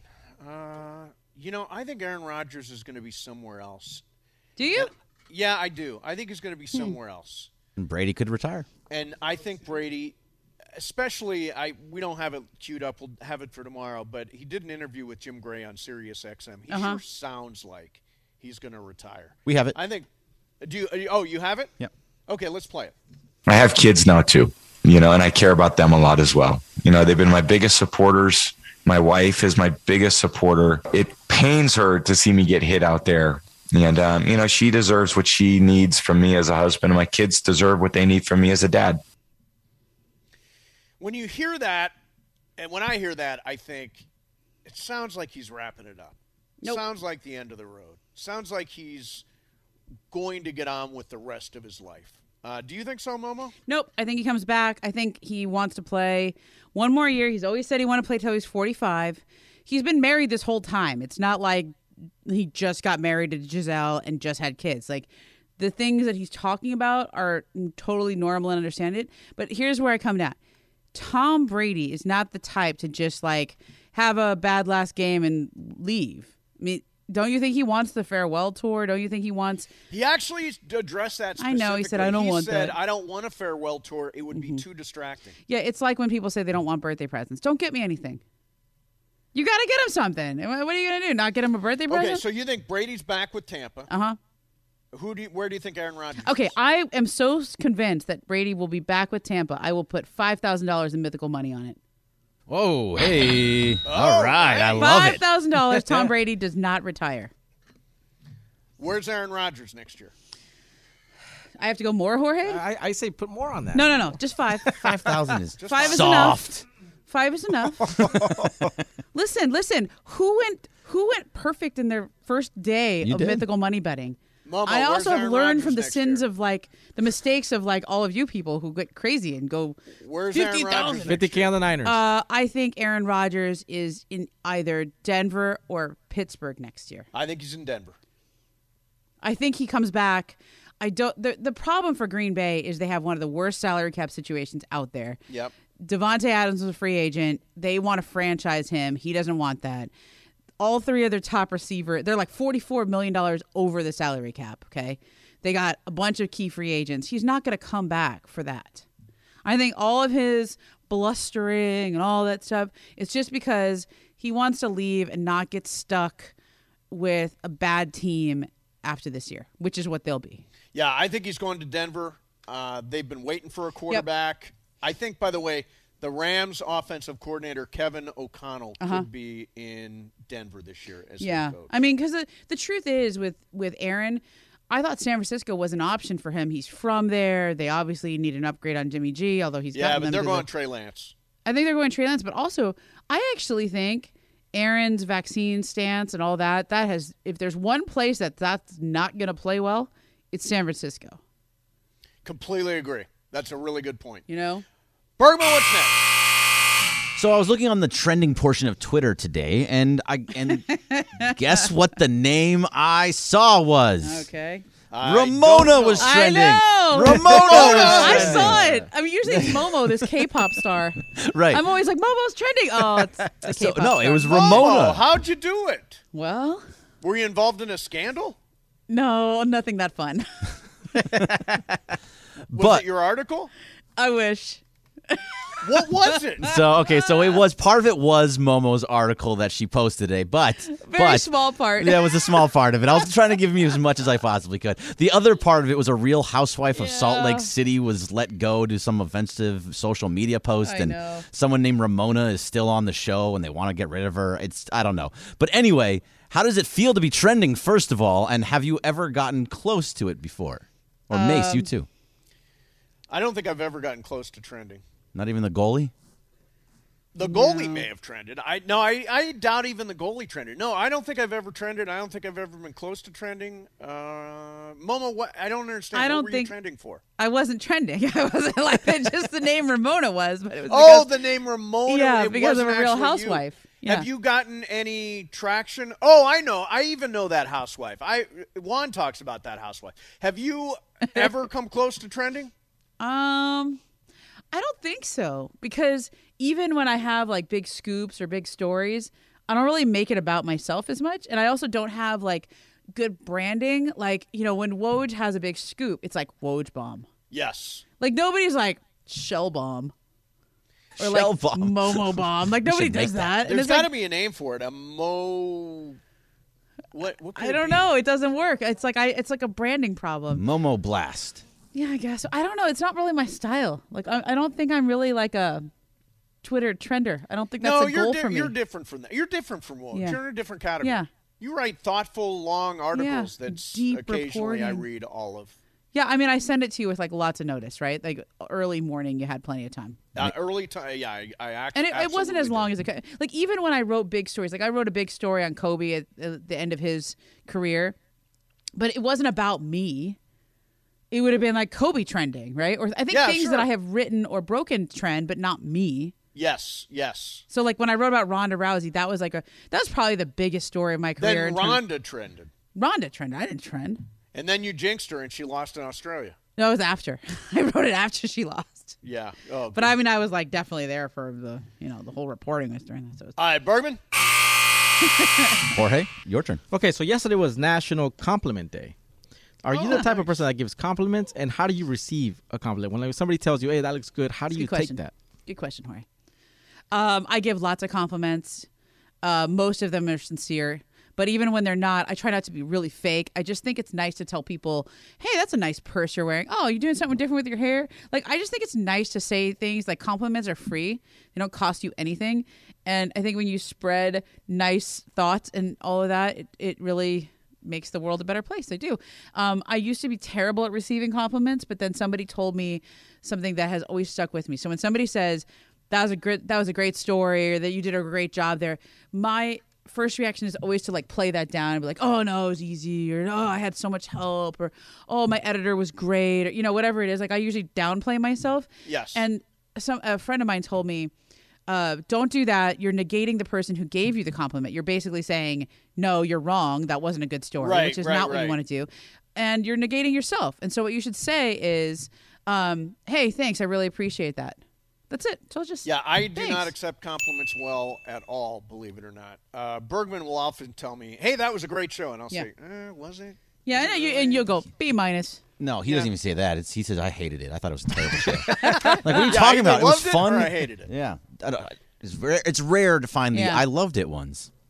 S1: Uh, you know, I think Aaron Rodgers is going to be somewhere else.
S3: Do you?
S1: Yeah, I do. I think he's going to be somewhere else.
S2: And Brady could retire.
S1: And I think Brady, especially, I we don't have it queued up. We'll have it for tomorrow. But he did an interview with Jim Gray on Sirius X M. He
S3: Uh-huh.
S1: sure sounds like he's going to retire.
S2: We have it.
S1: I think. Do you? Oh, you have it?
S2: Yep.
S1: Okay, let's play it.
S8: I have kids now too, you know, and I care about them a lot as well. You know, they've been my biggest supporters. My wife is my biggest supporter. It pains her to see me get hit out there. And, um, you know, she deserves what she needs from me as a husband. And my kids deserve what they need from me as a dad.
S1: When you hear that, and when I hear that, I think it sounds like he's wrapping it up.
S3: Nope.
S1: Sounds like the end of the road. Sounds like he's going to get on with the rest of his life. Uh, do you think so, Momo?
S3: Nope. I think he comes back. I think he wants to play one more year. He's always said he wanted to play till he's forty-five. He's been married this whole time. It's not like he just got married to Giselle and just had kids. Like, the things that he's talking about are totally normal and understand it. But here's where I come down. Tom Brady is not the type to just, like, have a bad last game and leave. I mean, don't you think he wants the farewell tour? Don't you think he wants...
S1: He actually addressed that
S3: I
S1: specifically.
S3: know, he said, "I don't
S1: he
S3: want
S1: said,
S3: that."
S1: I don't want a farewell tour. It would
S3: Mm-hmm.
S1: be too distracting.
S3: Yeah, it's like when people say they don't want birthday presents. Don't get me anything. You got to get him something. What are you going to do? Not get him a birthday present?
S1: Okay, so you think Brady's back with Tampa.
S3: Uh-huh.
S1: Who do you, where do you think Aaron Rodgers
S3: Okay,
S1: is?
S3: I am so convinced that Brady will be back with Tampa. I will put five thousand dollars in mythical money on it.
S2: Whoa, hey. All right, I love
S3: five
S2: it.
S3: thousand dollars Tom Brady does not retire.
S1: Where's Aaron Rodgers next year?
S3: I have to go more, Jorge?
S4: I, I say put more on that.
S3: No, no, no. Just five.
S2: five thousand is
S3: Five is
S2: soft.
S3: Five is enough. listen, listen. Who went who went perfect in their first day
S2: You
S3: of
S2: did.
S3: mythical money betting?
S1: Momo,
S3: I
S1: where's
S3: also have
S1: Aaron
S3: learned
S1: Rodgers
S3: from the
S1: next
S3: sins
S1: year?
S3: of like the mistakes of like all of you people who get crazy and go
S1: Where's Aaron
S3: fifty
S1: Rodgers
S3: thousand.
S1: next
S4: fifty K
S1: year?
S4: on the Niners.
S3: Uh, I think Aaron Rodgers is in either Denver or Pittsburgh next year.
S1: I think he's in Denver.
S3: I think he comes back. I don't. The, the problem for Green Bay is they have one of the worst salary cap situations out there.
S1: Yep.
S3: Devontae Adams was a free agent. They want to franchise him. He doesn't want that. All three of their top receiver, they're like forty-four million dollars over the salary cap, okay? They got a bunch of key free agents. He's not going to come back for that. I think all of his blustering and all that stuff, it's just because he wants to leave and not get stuck with a bad team after this year, which is what they'll be.
S1: Yeah, I think he's going to Denver. Uh, they've been waiting for a quarterback. Yep. I think, by the way, the Rams offensive coordinator, Kevin O'Connell, uh-huh. could be in Denver this year as
S3: yeah.
S1: head coach.
S3: I mean, because the, the truth is with, with Aaron, I thought San Francisco was an option for him. He's from there. They obviously need an upgrade on Jimmy G, although he's
S1: yeah,
S3: gotten
S1: but
S3: them
S1: they're
S3: to
S1: going
S3: the,
S1: Trey Lance.
S3: I think they're going Trey Lance, but also I actually think Aaron's vaccine stance and all that, that has, if there's one place that that's not going to play well, it's San Francisco.
S1: Completely agree. That's a really good point.
S3: You know?
S1: Bergman, what's next?
S2: So I was looking on the trending portion of Twitter today, and I and guess what the name I saw was?
S3: Okay.
S2: Ramona was trending.
S3: I know.
S2: Ramona was
S3: I
S2: trending.
S3: saw it. I mean, usually it's Momo, this K-pop star.
S2: Right.
S3: I'm always like, Momo's trending. Oh, it's the
S2: So,
S3: K-pop
S2: no,
S3: star.
S2: it was
S1: Oh,
S2: Ramona.
S1: how'd you do it?
S3: Well,
S1: Were you involved in a scandal?
S3: no, nothing that fun.
S1: Was
S2: But-
S1: it your article?
S3: I wish.
S1: What was it?
S2: So okay, so it was part of it was Momo's article that she posted today, but
S3: Very
S2: but
S3: small part.
S2: yeah, it was a small part of it. I was trying to give you as much as I possibly could. The other part of it was a Real Housewife of Salt
S3: Yeah.
S2: Lake City was let go to some offensive social media post,
S3: I
S2: and
S3: know.
S2: someone named Ramona is still on the show, and they want to get rid of her. It's I don't know, but anyway, how does it feel to be trending? First of all, and have you ever gotten close to it before? Or Mace, you
S3: Um,
S2: too?
S1: I don't think I've ever gotten close to trending.
S2: Not even the goalie?
S1: The goalie may have trended. I no, I, I doubt even the goalie trended. No, I don't think I've ever trended. I don't think I've ever been close to trending. Uh, Momo, what? I don't understand.
S3: I don't
S1: what were
S3: think-
S1: you trending for?
S3: I wasn't trending. I wasn't like just the name Ramona was, but it was
S1: Oh,
S3: because,
S1: the name Ramona.
S3: yeah,
S1: it
S3: because of
S1: wasn't
S3: a Real
S1: actually you.
S3: Housewife. Yeah.
S1: Have you gotten any traction? Oh, I know. I even know that housewife. I Juan talks about that housewife. Have you ever come close to trending?
S3: Um, I don't think so, because even when I have like big scoops or big stories, I don't really make it about myself as much, and I also don't have like good branding. Like, you know, when Woj has a big scoop, it's like Woj bomb.
S1: Yes.
S3: Like nobody's like Shell bomb or
S2: Shell
S3: like
S2: bomb.
S3: Momo bomb. Like nobody
S2: should make
S3: does
S2: that.
S3: that. And
S1: There's
S3: it's
S1: got to
S3: like,
S1: be a name for it. A mo. What? what could
S3: I
S1: it
S3: don't
S1: be?
S3: know. It doesn't work. It's like I. It's like a branding problem.
S2: Momo Blast.
S3: Yeah, I guess. I don't know. It's not really my style. Like I, I don't think I'm really like a Twitter trender. I don't think that's
S1: No,
S3: a
S1: you're
S3: goal
S1: di-
S3: for me.
S1: you're different from that. You're different from Woj.
S3: Yeah.
S1: You're in a different category.
S3: Yeah.
S1: You write thoughtful, long articles
S3: Yeah,
S1: that
S3: deep
S1: occasionally I
S3: reporting.
S1: read all of.
S3: Yeah, I mean, I send it to you with like lots of notice, right? Like early morning, you had plenty of time.
S1: Uh, early time, yeah, I, I actually.
S3: And it, it wasn't as long as it could. Like even when I wrote big stories, like I wrote a big story on Kobe at, at the end of his career, but it wasn't about me. It would have been like Kobe trending, right? Or I think
S1: Yeah,
S3: things
S1: sure.
S3: that I have written or broken trend, but not me.
S1: Yes, yes.
S3: So like when I wrote about Ronda Rousey, that was like a that was probably the biggest story of my career.
S1: Then
S3: in terms-
S1: Ronda trended,
S3: Ronda trended. I didn't trend.
S1: and then you jinxed her, and she lost in Australia.
S3: No, it was after. I wrote it after she lost.
S1: Yeah. Oh,
S3: But I mean, I was like definitely there for the you know the whole reporting was during that. So it's,
S1: all right, Bergman.
S2: Jorge, your turn.
S4: Okay, so yesterday was National Compliment Day. Are you the
S3: Oh,
S4: type of person that gives compliments, and how do you receive a compliment? When like, somebody tells you, "Hey, that looks good," how do
S3: That's a
S4: you
S3: good
S4: take
S3: question.
S4: that?
S3: Good question, Jorge. Um, I give lots of compliments. Uh, most of them are sincere. But even when they're not, I try not to be really fake. I just think it's nice to tell people, hey, that's a nice purse you're wearing. Oh, you're doing something different with your hair. Like, I just think it's nice to say things like compliments are free. They don't cost you anything. And I think when you spread nice thoughts and all of that, it, it really makes the world a better place. I do. Um, I used to be terrible at receiving compliments, but then somebody told me something that has always stuck with me. So when somebody says, that was a great, that was a great story, or that you did a great job there, my first reaction is always to like play that down and be like, oh no, it was easy, or oh, I had so much help, or oh, my editor was great, or you know, whatever it is. Like I usually downplay myself.
S1: Yes.
S3: And some a friend of mine told me, uh, don't do that. You're negating the person who gave you the compliment. You're basically saying, no, you're wrong. That wasn't a good story,
S1: Right,
S3: which is
S1: right,
S3: not what
S1: right.
S3: you want to do. And you're negating yourself. And so what you should say is, um, hey, thanks. I really appreciate that. That's it. So just
S1: Yeah, I do
S3: thanks.
S1: not accept compliments well at all, believe it or not. Uh, Bergman will often tell me, hey, that was a great show. And I'll
S3: Yeah.
S1: say, eh, was it?
S3: Yeah, I know you, and you'll go B minus.
S2: No, he
S1: Yeah.
S2: doesn't even say that. It's, he says, I hated it. I thought it was a terrible show. Like, what are you
S1: Yeah,
S2: talking
S1: I
S2: about?
S1: either
S2: It was
S1: loved it
S2: fun.
S1: or I hated it.
S2: Yeah. I don't- It's rare, it's rare to find the
S3: Yeah.
S2: I loved it ones.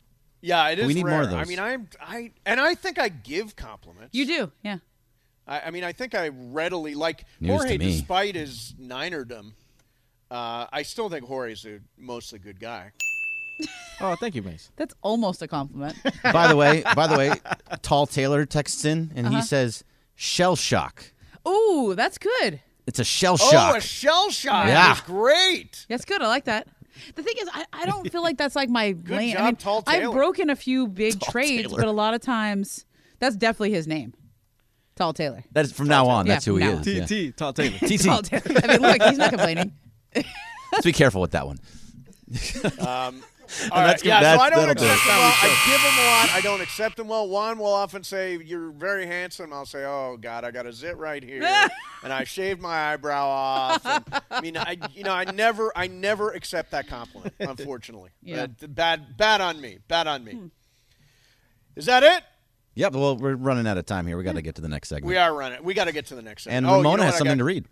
S1: Yeah, it is
S2: We need
S1: rare.
S2: more of those.
S1: I mean, I, I, and I think I give compliments.
S3: You do, yeah.
S1: I, I mean, I think I readily like
S2: News
S1: Jorge,
S2: to me.
S1: despite his Ninerdom. Uh, I still think Jorge's a mostly good guy.
S4: Oh, thank you, Mace.
S3: That's almost a compliment.
S2: By the way, by the way, Tall Taylor texts in and he says shell shock.
S3: Ooh, that's good.
S2: It's a shell shock.
S1: Oh, a shell shock
S2: Yeah.
S1: is great.
S3: That's good. I like that. The thing is, I, I don't feel like that's like my
S1: Good
S3: lane.
S1: job,
S3: I mean,
S1: Tall
S3: I've
S1: Taylor.
S3: broken a few big
S2: Tall
S3: trades,
S2: Taylor.
S3: but a lot of times that's definitely his name. Tall Taylor.
S2: That is from now on.
S3: Yeah,
S2: That's who
S3: from
S2: he
S3: now
S2: is.
S3: on.
S4: T
S2: yeah.
S4: T, Tall Taylor.
S2: T T.
S3: Tall Taylor. I mean, look, he's not complaining.
S2: Let's be careful with that one.
S1: Um, all right,
S2: that's good.
S1: yeah,
S2: That's-
S1: so I don't
S2: that'll do
S1: accept
S2: it.
S1: him well. I give him a lot. I don't accept him well. Juan will often say, "You're very handsome." I'll say, "Oh God, I got a zit right here," and I shaved my eyebrow off. And, I mean, I you know, I never, I never accept that compliment. Unfortunately,
S3: Yeah.
S1: Uh, bad, bad on me. Bad on me. Is that it?
S2: Yep. Well, we're running out of time here. We got to get to the next segment.
S1: We are running. We got to get to the next segment.
S2: And
S1: Oh, you
S2: Ramona
S1: know
S2: has
S1: what I
S2: something
S1: got?
S2: to read.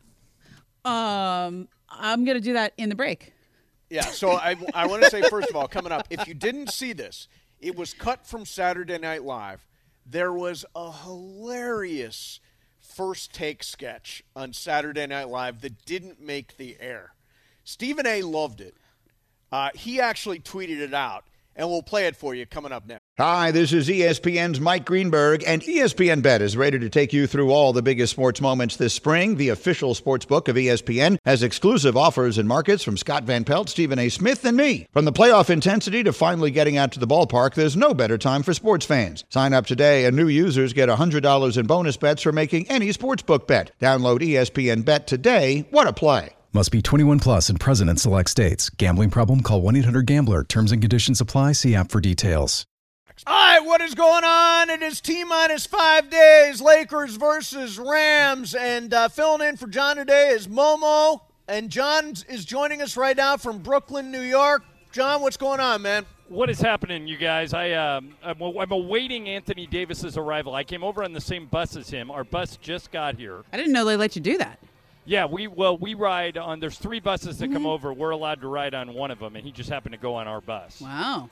S3: Um, I'm gonna do that in the break.
S1: Yeah, so I, I want to say, first of all, coming up, if you didn't see this, it was cut from Saturday Night Live. There was a hilarious first take sketch on Saturday Night Live that didn't make the air. Stephen A. loved it. Uh, he actually tweeted it out, and we'll play it for you coming up next.
S9: Hi, this is E S P N's Mike Greenberg, and E S P N Bet is ready to take you through all the biggest sports moments this spring. The official sports book of E S P N has exclusive offers and markets from Scott Van Pelt, Stephen A. Smith, and me. From the playoff intensity to finally getting out to the ballpark, there's no better time for sports fans. Sign up today, and new users get one hundred dollars in bonus bets for making any sportsbook bet. Download E S P N Bet today. What a play.
S10: Must be twenty-one plus and present in select states. Gambling problem? Call one eight hundred gambler. Terms and conditions apply. See app for details.
S1: All right, what is going on? It is T-minus five days, Lakers versus Rams, and uh, filling in for John today is Momo, and John is joining us right now from Brooklyn, New York. John, what's going on, man?
S11: What is happening, you guys? I, um, I'm, I'm awaiting Anthony Davis's arrival. I came over on the same bus as him. Our bus just got here.
S3: I didn't know they let you do that.
S11: Yeah, we well we ride on. There's three buses that come over. We're allowed to ride on one of them, and he just happened to go on our bus.
S3: Wow.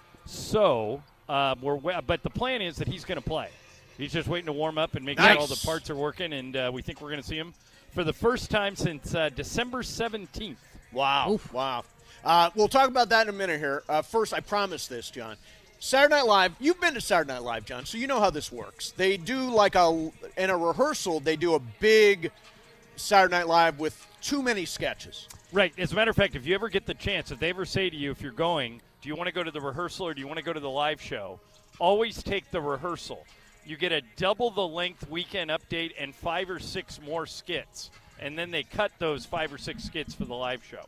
S11: So uh, we're wa- but the plan is that he's going to play. He's just waiting to warm up and make
S1: Nice.
S11: sure all the parts are working, and uh, we think we're going to see him for the first time since uh, December seventeenth.
S1: Wow, wow. Uh, we'll talk about that in a minute here. Uh, first, I promise this, John. Saturday Night Live, you've been to Saturday Night Live, John, so you know how this works. They do like a, in a rehearsal, they do a big Saturday Night Live with too many sketches.
S11: Right. As a matter of fact, if you ever get the chance, if they ever say to you, if you're going, do you want to go to the rehearsal or do you want to go to the live show? Always take the rehearsal. You get a double the length weekend update and five or six more skits. And then they cut those five or six skits for the live show.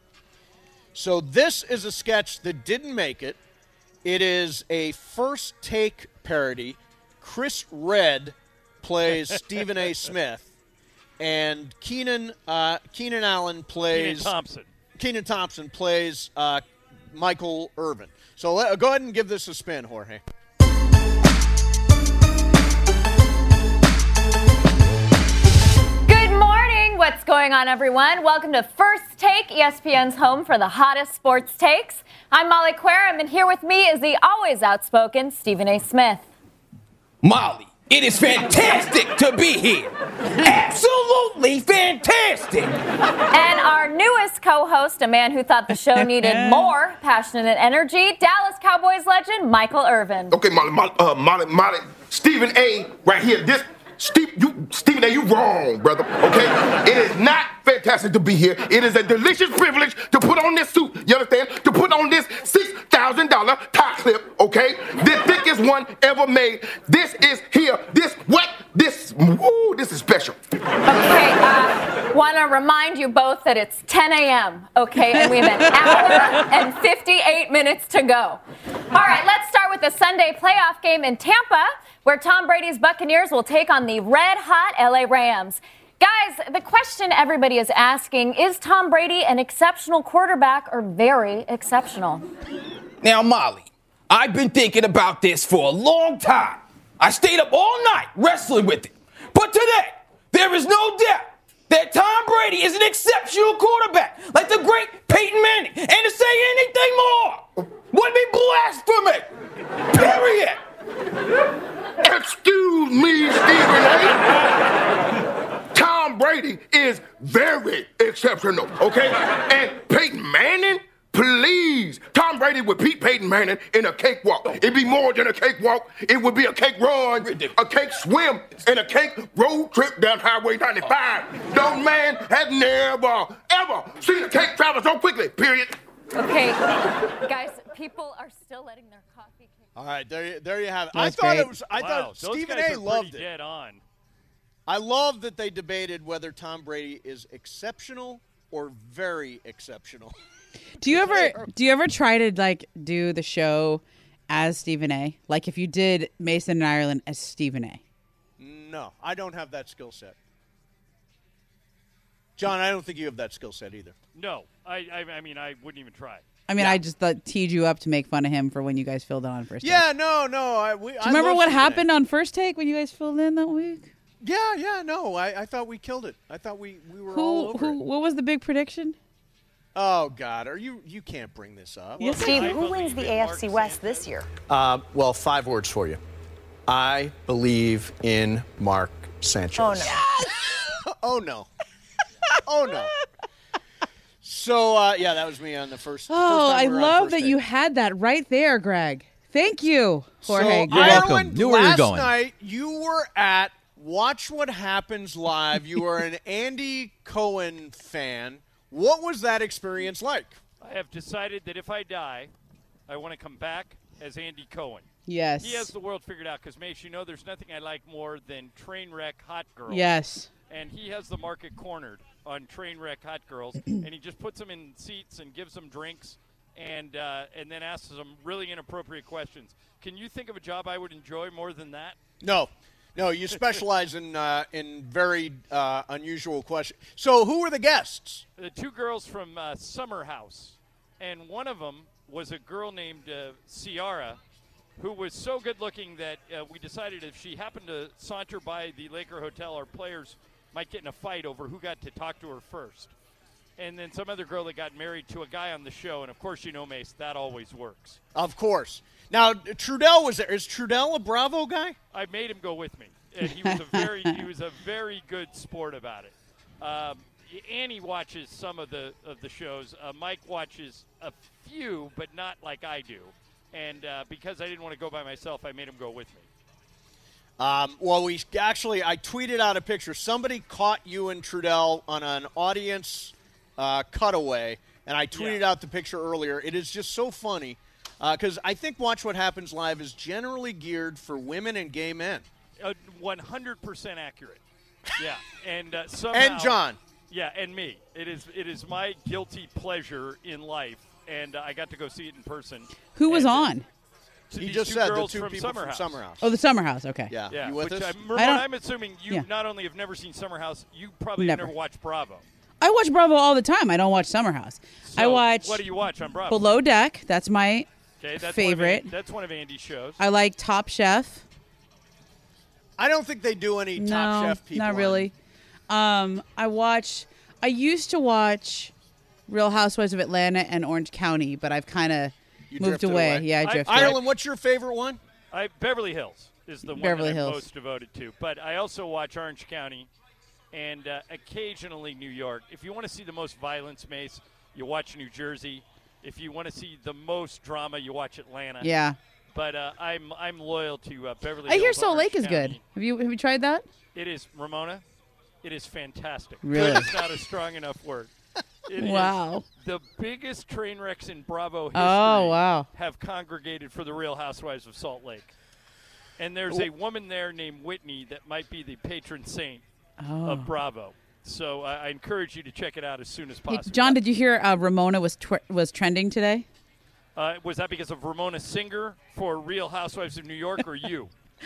S1: So this is a sketch that didn't make it. It is a first take parody. Chris Redd plays Stephen A. Smith. And Keenan uh, Keenan Allen plays
S11: Keenan Thompson.
S1: Keenan Thompson plays uh, Michael Irvin. So let, go ahead and give this a spin, Jorge.
S12: Good morning. What's going on, everyone? Welcome to First Take, E S P N's home for the hottest sports takes. I'm Molly Querim, and here with me is the always outspoken Stephen A. Smith.
S13: Molly, it is fantastic to be here. Absolutely fantastic.
S12: And our newest co-host, a man who thought the show needed more passion and energy, Dallas Cowboys legend Michael Irvin.
S14: Okay, Molly, Molly, uh, Molly, Molly, Stephen A. right here. This, Steve, you, Stephen A. You wrong, brother. Okay, it is not fantastic to be here. It is a delicious privilege to put on this suit. You understand? To put on this six thousand dollar tie clip. Okay, the thickest one ever made. This is here. This what? This. Woo! This is special.
S12: Okay, uh, want to remind you both that it's ten a.m., okay, and we have an hour and fifty-eight minutes to go. All right, let's start with the Sunday playoff game in Tampa, where Tom Brady's Buccaneers will take on the red-hot L A Rams. Guys, the question everybody is asking, is Tom Brady an exceptional quarterback or very exceptional?
S13: Now, Molly, I've been thinking about this for a long time. I stayed up all night wrestling with it. But today, there is no doubt that Tom Brady is an exceptional quarterback, like the great Peyton Manning. And to say anything more, would be blasphemy. Period.
S14: Excuse me, Stephen A. Tom Brady is very exceptional, okay? And Peyton Manning, please. Tom Brady would beat Peyton Manning in a cakewalk. It'd be more than a cakewalk. It would be a cake run, a cake swim, and a cake road trip down Highway ninety-five. No man has never, ever seen a cake travel so quickly, period.
S12: Okay, guys, people are still letting their coffee.
S1: All right, there, you, there you have it.
S3: That's
S1: I thought
S3: great.
S1: it was. I
S11: Wow,
S1: thought
S11: those
S1: Stephen
S11: guys
S1: A.
S11: are
S1: loved
S11: pretty
S1: it.
S11: dead on.
S1: I love that they debated whether Tom Brady is exceptional or very exceptional.
S3: Do you ever do you ever try to like do the show as Stephen A? Like if you did Mason and Ireland as Stephen A?
S1: No, I don't have that skill set. John, I don't think you have that skill set either.
S11: No, I, I, I mean, I wouldn't even try.
S3: I mean,
S1: Yeah.
S3: I just thought, teed you up to make fun of him for when you guys filled in on First Take.
S1: Yeah, no, no. I, we,
S3: Do you remember what happened on First Take when you guys filled in that week?
S1: Yeah, yeah, no. I, I thought we killed it. I thought we, we were all
S3: Who
S1: over
S3: who?
S1: it.
S3: What was the big prediction?
S1: Oh God, are you? You can't bring this up.
S3: Yes,
S15: Steve,
S11: I
S15: who wins
S11: believe
S15: the
S11: in
S15: A
S11: Mark
S15: F C West
S11: Sanchez.
S15: this year?
S16: Uh, well, five words for you. I believe in Mark Sanchez.
S15: Oh, no.
S1: Oh no. Oh no. So uh, yeah, that was me on the first.
S3: Oh,
S1: first time
S3: I
S1: we were on
S3: love
S1: First
S3: that
S1: Take.
S3: you had that right there, Greg. Thank you, Jorge.
S1: So
S2: You're welcome.
S1: Ireland,
S2: Knew where you're
S1: last
S2: going.
S1: night you were at Watch What Happens Live. You were an Andy Cohen fan. What was that experience like?
S11: I have decided that if I die, I want to come back as Andy Cohen.
S3: Yes.
S11: He has the world figured out because, Mace, you know there's nothing I like more than train wreck hot girls.
S3: Yes.
S11: And he has the market cornered on train wreck hot girls, and he just puts them in seats and gives them drinks and uh, and then asks them really inappropriate questions. Can you think of a job I would enjoy more than that?
S1: No. No, you specialize in uh, in very uh, unusual questions. So who were the guests?
S11: The two girls from uh, Summer House, and one of them was a girl named uh, Ciara, who was so good looking that uh, we decided if she happened to saunter by the Laker Hotel, our players might get in a fight over who got to talk to her first. And then some other girl that got married to a guy on the show, and of course you know, Mace, that always works.
S1: Of course. Now Trudell was there. Is Trudell a Bravo guy?
S11: I made him go with me, and he was a very he was a very good sport about it. Um, Annie watches some of the of the shows. Uh, Mike watches a few, but not like I do. And uh, because I didn't want to go by myself, I made him go with me.
S1: Um, well, we actually I tweeted out a picture. Somebody caught you and Trudell on an audience uh, cutaway, and I tweeted
S11: Yeah.
S1: out the picture earlier. It is just so funny because I think Watch What Happens Live is generally geared for women and gay men.
S11: Uh, one hundred percent accurate. Yeah, and uh, somehow,
S1: And John.
S11: Yeah, and me. It is it is my guilty pleasure in life, and uh, I got to go see it in person.
S3: Who was
S11: And, uh,
S3: on?
S11: to
S1: He
S11: these
S1: just
S11: two
S1: said the
S11: girls
S1: two
S11: from
S1: people
S11: Summer
S1: from
S11: House.
S1: Summer House.
S3: Oh, the Summer House. Okay.
S1: Yeah.
S11: Yeah,
S1: You with
S11: which
S1: us?
S11: I'm,
S3: I don't-
S11: I'm assuming you
S3: Yeah.
S11: not only have never seen Summer House, you probably
S3: Never.
S11: have never watched Bravo.
S3: I watch Bravo all the time. I don't watch Summer House. I
S11: So,
S3: watch
S11: What do you watch on Bravo?
S3: Below Deck. That's my
S11: Okay, that's
S3: favorite.
S11: One of, that's one of Andy's shows.
S3: I like Top Chef.
S1: I don't think they do any Top
S3: no,
S1: Chef people.
S3: not really. Um, I watch. I used to watch Real Housewives of Atlanta and Orange County, but I've kind of
S1: You
S3: moved
S1: drifted
S3: away.
S1: away.
S3: Yeah, I
S11: I-
S3: drifted.
S1: Ireland, what's your favorite one?
S11: I, Beverly Hills is the one
S3: Beverly
S11: that I'm
S3: Hills.
S11: most devoted to. But I also watch Orange County and uh, occasionally New York. If you want to see the most violence, Mace, you watch New Jersey. If you want to see the most drama, you watch Atlanta.
S3: Yeah.
S11: But uh, I'm I'm loyal to uh, Beverly
S3: I
S11: Hills.
S3: hear Salt
S11: Orange
S3: Lake is good.
S11: County.
S3: Have you have you tried that?
S11: It is, Ramona, it is fantastic.
S3: Really?
S11: Good is not a strong enough word. It is
S3: Wow.
S11: the biggest train wrecks in Bravo history
S3: Oh, wow.
S11: have congregated for the Real Housewives of Salt Lake. And there's a woman there named Whitney that might be the patron saint
S3: Oh.
S11: of Bravo. So uh, I encourage you to check it out as soon as
S3: Hey,
S11: possible.
S3: John, did you hear uh, Ramona was tw- was trending today?
S11: Uh, was that because of Ramona Singer for Real Housewives of New York or you?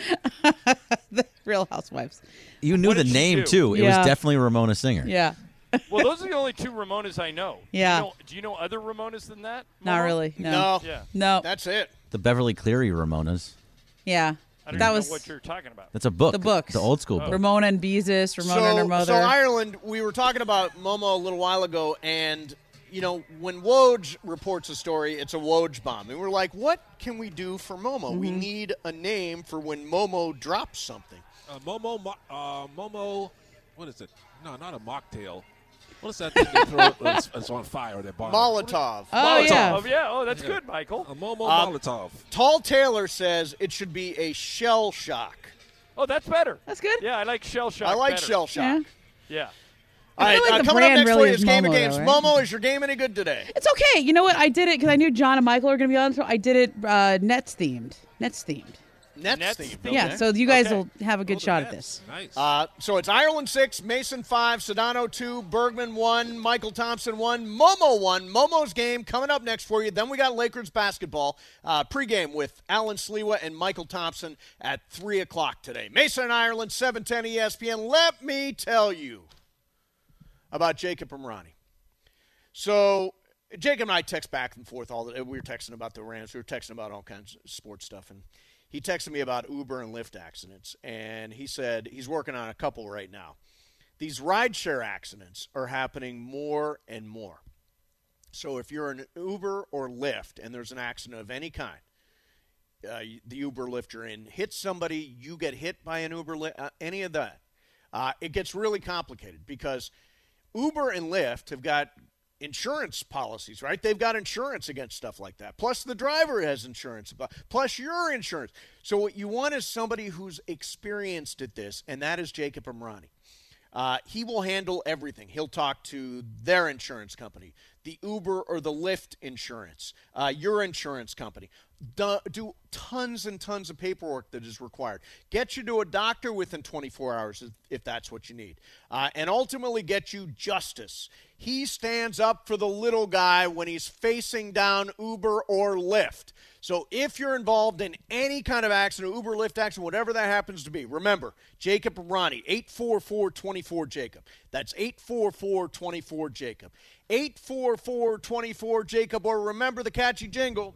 S3: The Real Housewives.
S2: You knew
S11: What
S2: the
S11: did she
S2: name
S11: do?
S2: too. It
S3: Yeah.
S2: was definitely Ramona Singer.
S3: Yeah.
S11: Well, those are the only two Ramonas I know.
S3: Yeah.
S11: Do you know, do you know other Ramonas than that?
S3: Not
S11: Momo?
S3: really. No.
S1: No.
S11: Yeah.
S3: No.
S1: That's it.
S2: The Beverly Cleary Ramonas.
S3: Yeah.
S11: I don't
S3: That
S11: even
S3: was
S11: know what you're talking about.
S2: That's a book.
S3: The books.
S2: The old school book.
S3: Ramona and Beezus, Ramona
S1: so,
S3: and her mother.
S1: So Ireland, we were talking about Momo a little while ago, and you know, when Woj reports a story, it's a Woj bomb. And we're like, what can we do for Momo?
S3: Mm-hmm.
S1: We need a name for when Momo drops something.
S15: Uh, Momo, mo- uh, Momo, what is it? No, not a mocktail. What is that thing they throw that's, that's on fire? That bomb?
S1: Molotov.
S3: Oh,
S11: Molotov.
S3: yeah.
S11: yeah. Oh, that's
S15: Yeah.
S11: good, Michael.
S15: A Momo
S1: Uh,
S15: Molotov.
S1: Tall Taylor says it should be a shell shock.
S11: Oh, that's better.
S3: That's good.
S11: Yeah, I like shell shock.
S1: I like
S11: better.
S1: shell shock.
S3: Yeah.
S11: Yeah.
S1: All
S3: I
S1: right,
S3: feel like
S1: uh,
S3: the
S1: coming up
S3: brand
S1: next
S3: really
S1: for you
S3: is
S1: is Game
S3: Momo,
S1: of Games.
S3: though, right?
S1: Momo, is your game any good today?
S3: It's okay. You know what? I did it because I knew John and Michael were going to be on, so I did it uh, Nets themed. Nets themed.
S1: Nets,
S11: Nets
S1: themed.
S11: themed.
S3: Yeah,
S1: okay.
S3: so you guys
S11: Okay.
S3: will have a good
S15: Oh, the
S3: shot at
S15: Nets.
S3: this.
S15: Nice.
S1: Uh, so it's Ireland six, Mason five, Sedano two, Bergman one, Michael Thompson one, Momo one. Momo's game coming up next for you. Then we got Lakers basketball uh, pregame with Alan Sliwa and Michael Thompson at three o'clock today. Mason and Ireland, seven ten E S P N. Let me tell you about Jacob Imrani. So Jacob and I text back and forth all the we were texting about the Rams. We were texting about all kinds of sports stuff. And he texted me about Uber and Lyft accidents. And he said he's working on a couple right now. These rideshare accidents are happening more and more. So if you're an Uber or Lyft and there's an accident of any kind, uh, the Uber Lyft you're in hits somebody, you get hit by an Uber Lyft, uh, any of that, uh, it gets really complicated because Uber and Lyft have got insurance policies, right? They've got insurance against stuff like that. Plus the driver has insurance, plus your insurance. So what you want is somebody who's experienced at this, and that is Jacob Imrani. Uh, he will handle everything. He'll talk to their insurance company, the Uber or the Lyft insurance, uh, your insurance company. Do, do tons and tons of paperwork that is required. Get you to a doctor within twenty-four hours if, if that's what you need. Uh, and ultimately get you justice. He stands up for the little guy when he's facing down Uber or Lyft. So if you're involved in any kind of accident, Uber, Lyft accident, whatever that happens to be, remember, Jacob Imrani, eight four four, two four, Jacob. That's eight four four, two four, Jacob. eight four four, two four, Jacob, or remember the catchy jingle.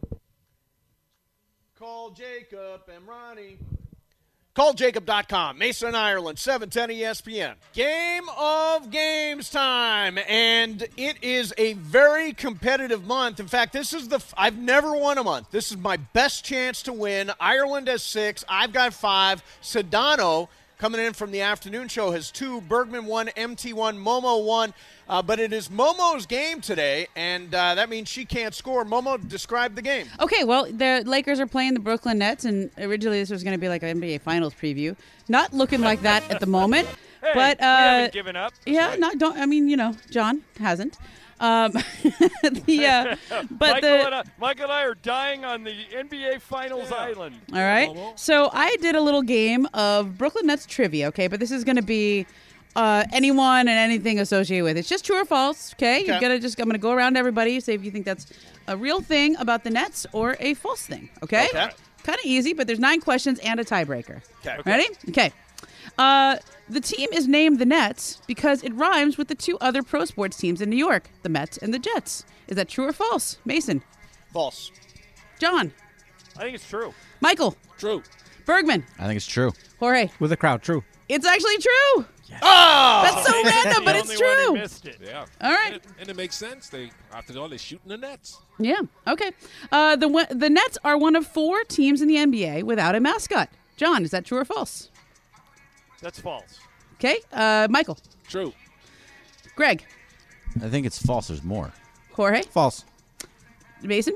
S1: Call Jacob Imrani. Call Jacob dot com. Mason, Ireland, seven ten E S P N. Game of games time. And it is a very competitive month. In fact, this is the, f- I've never won a month. This is my best chance to win. Ireland has six. I've got five. Sedano, coming in from the afternoon show, has two. Bergman one, M T one, Momo one. Uh, but it is Momo's game today, and uh, that means she can't score. Momo, describe the game.
S3: Okay, well, the Lakers are playing the Brooklyn Nets, and originally this was going to be like an N B A Finals preview. Not looking like that at the moment,
S11: Hey,
S3: but
S11: we
S3: uh,
S11: haven't given up.
S3: yeah, not don't. I mean, you know, John hasn't. Um, the uh, but
S11: Michael,
S3: the
S11: and I, Michael and I are dying on the N B A Finals island.
S3: all right. So I did a little game of Brooklyn Nets trivia. Okay, but this is going to be. Uh, anyone and anything associated with it. It's just true or false, okay? You're
S1: Okay.
S3: gonna just I'm gonna go around to everybody, say if you think that's a real thing about the Nets or a false thing, okay?
S1: Okay.
S3: Kind of easy, but there's nine questions and a tiebreaker.
S1: Okay.
S3: Ready? Okay. Uh, the team is named the Nets because it rhymes with the two other pro sports teams in New York, the Mets and the Jets. Is that true or false? Mason?
S1: False.
S3: John?
S11: I think it's true.
S3: Michael?
S15: True.
S3: Bergman?
S2: I think it's true.
S3: Jorge?
S4: With the crowd, true.
S3: It's actually true.
S1: Oh!
S3: That's so random, but
S11: The
S3: it's
S11: only one who
S3: true.
S11: missed it.
S15: Yeah.
S3: All right.
S15: And it, and it makes sense. They after all, they're shooting the Nets.
S3: Yeah. Okay. Uh, the one- the Nets are one of four teams in the N B A without a mascot. John, is that true or false?
S11: That's false.
S3: Okay. Uh, Michael.
S15: True.
S3: Greg.
S2: I think it's false. There's more.
S3: Jorge.
S4: False.
S3: Mason.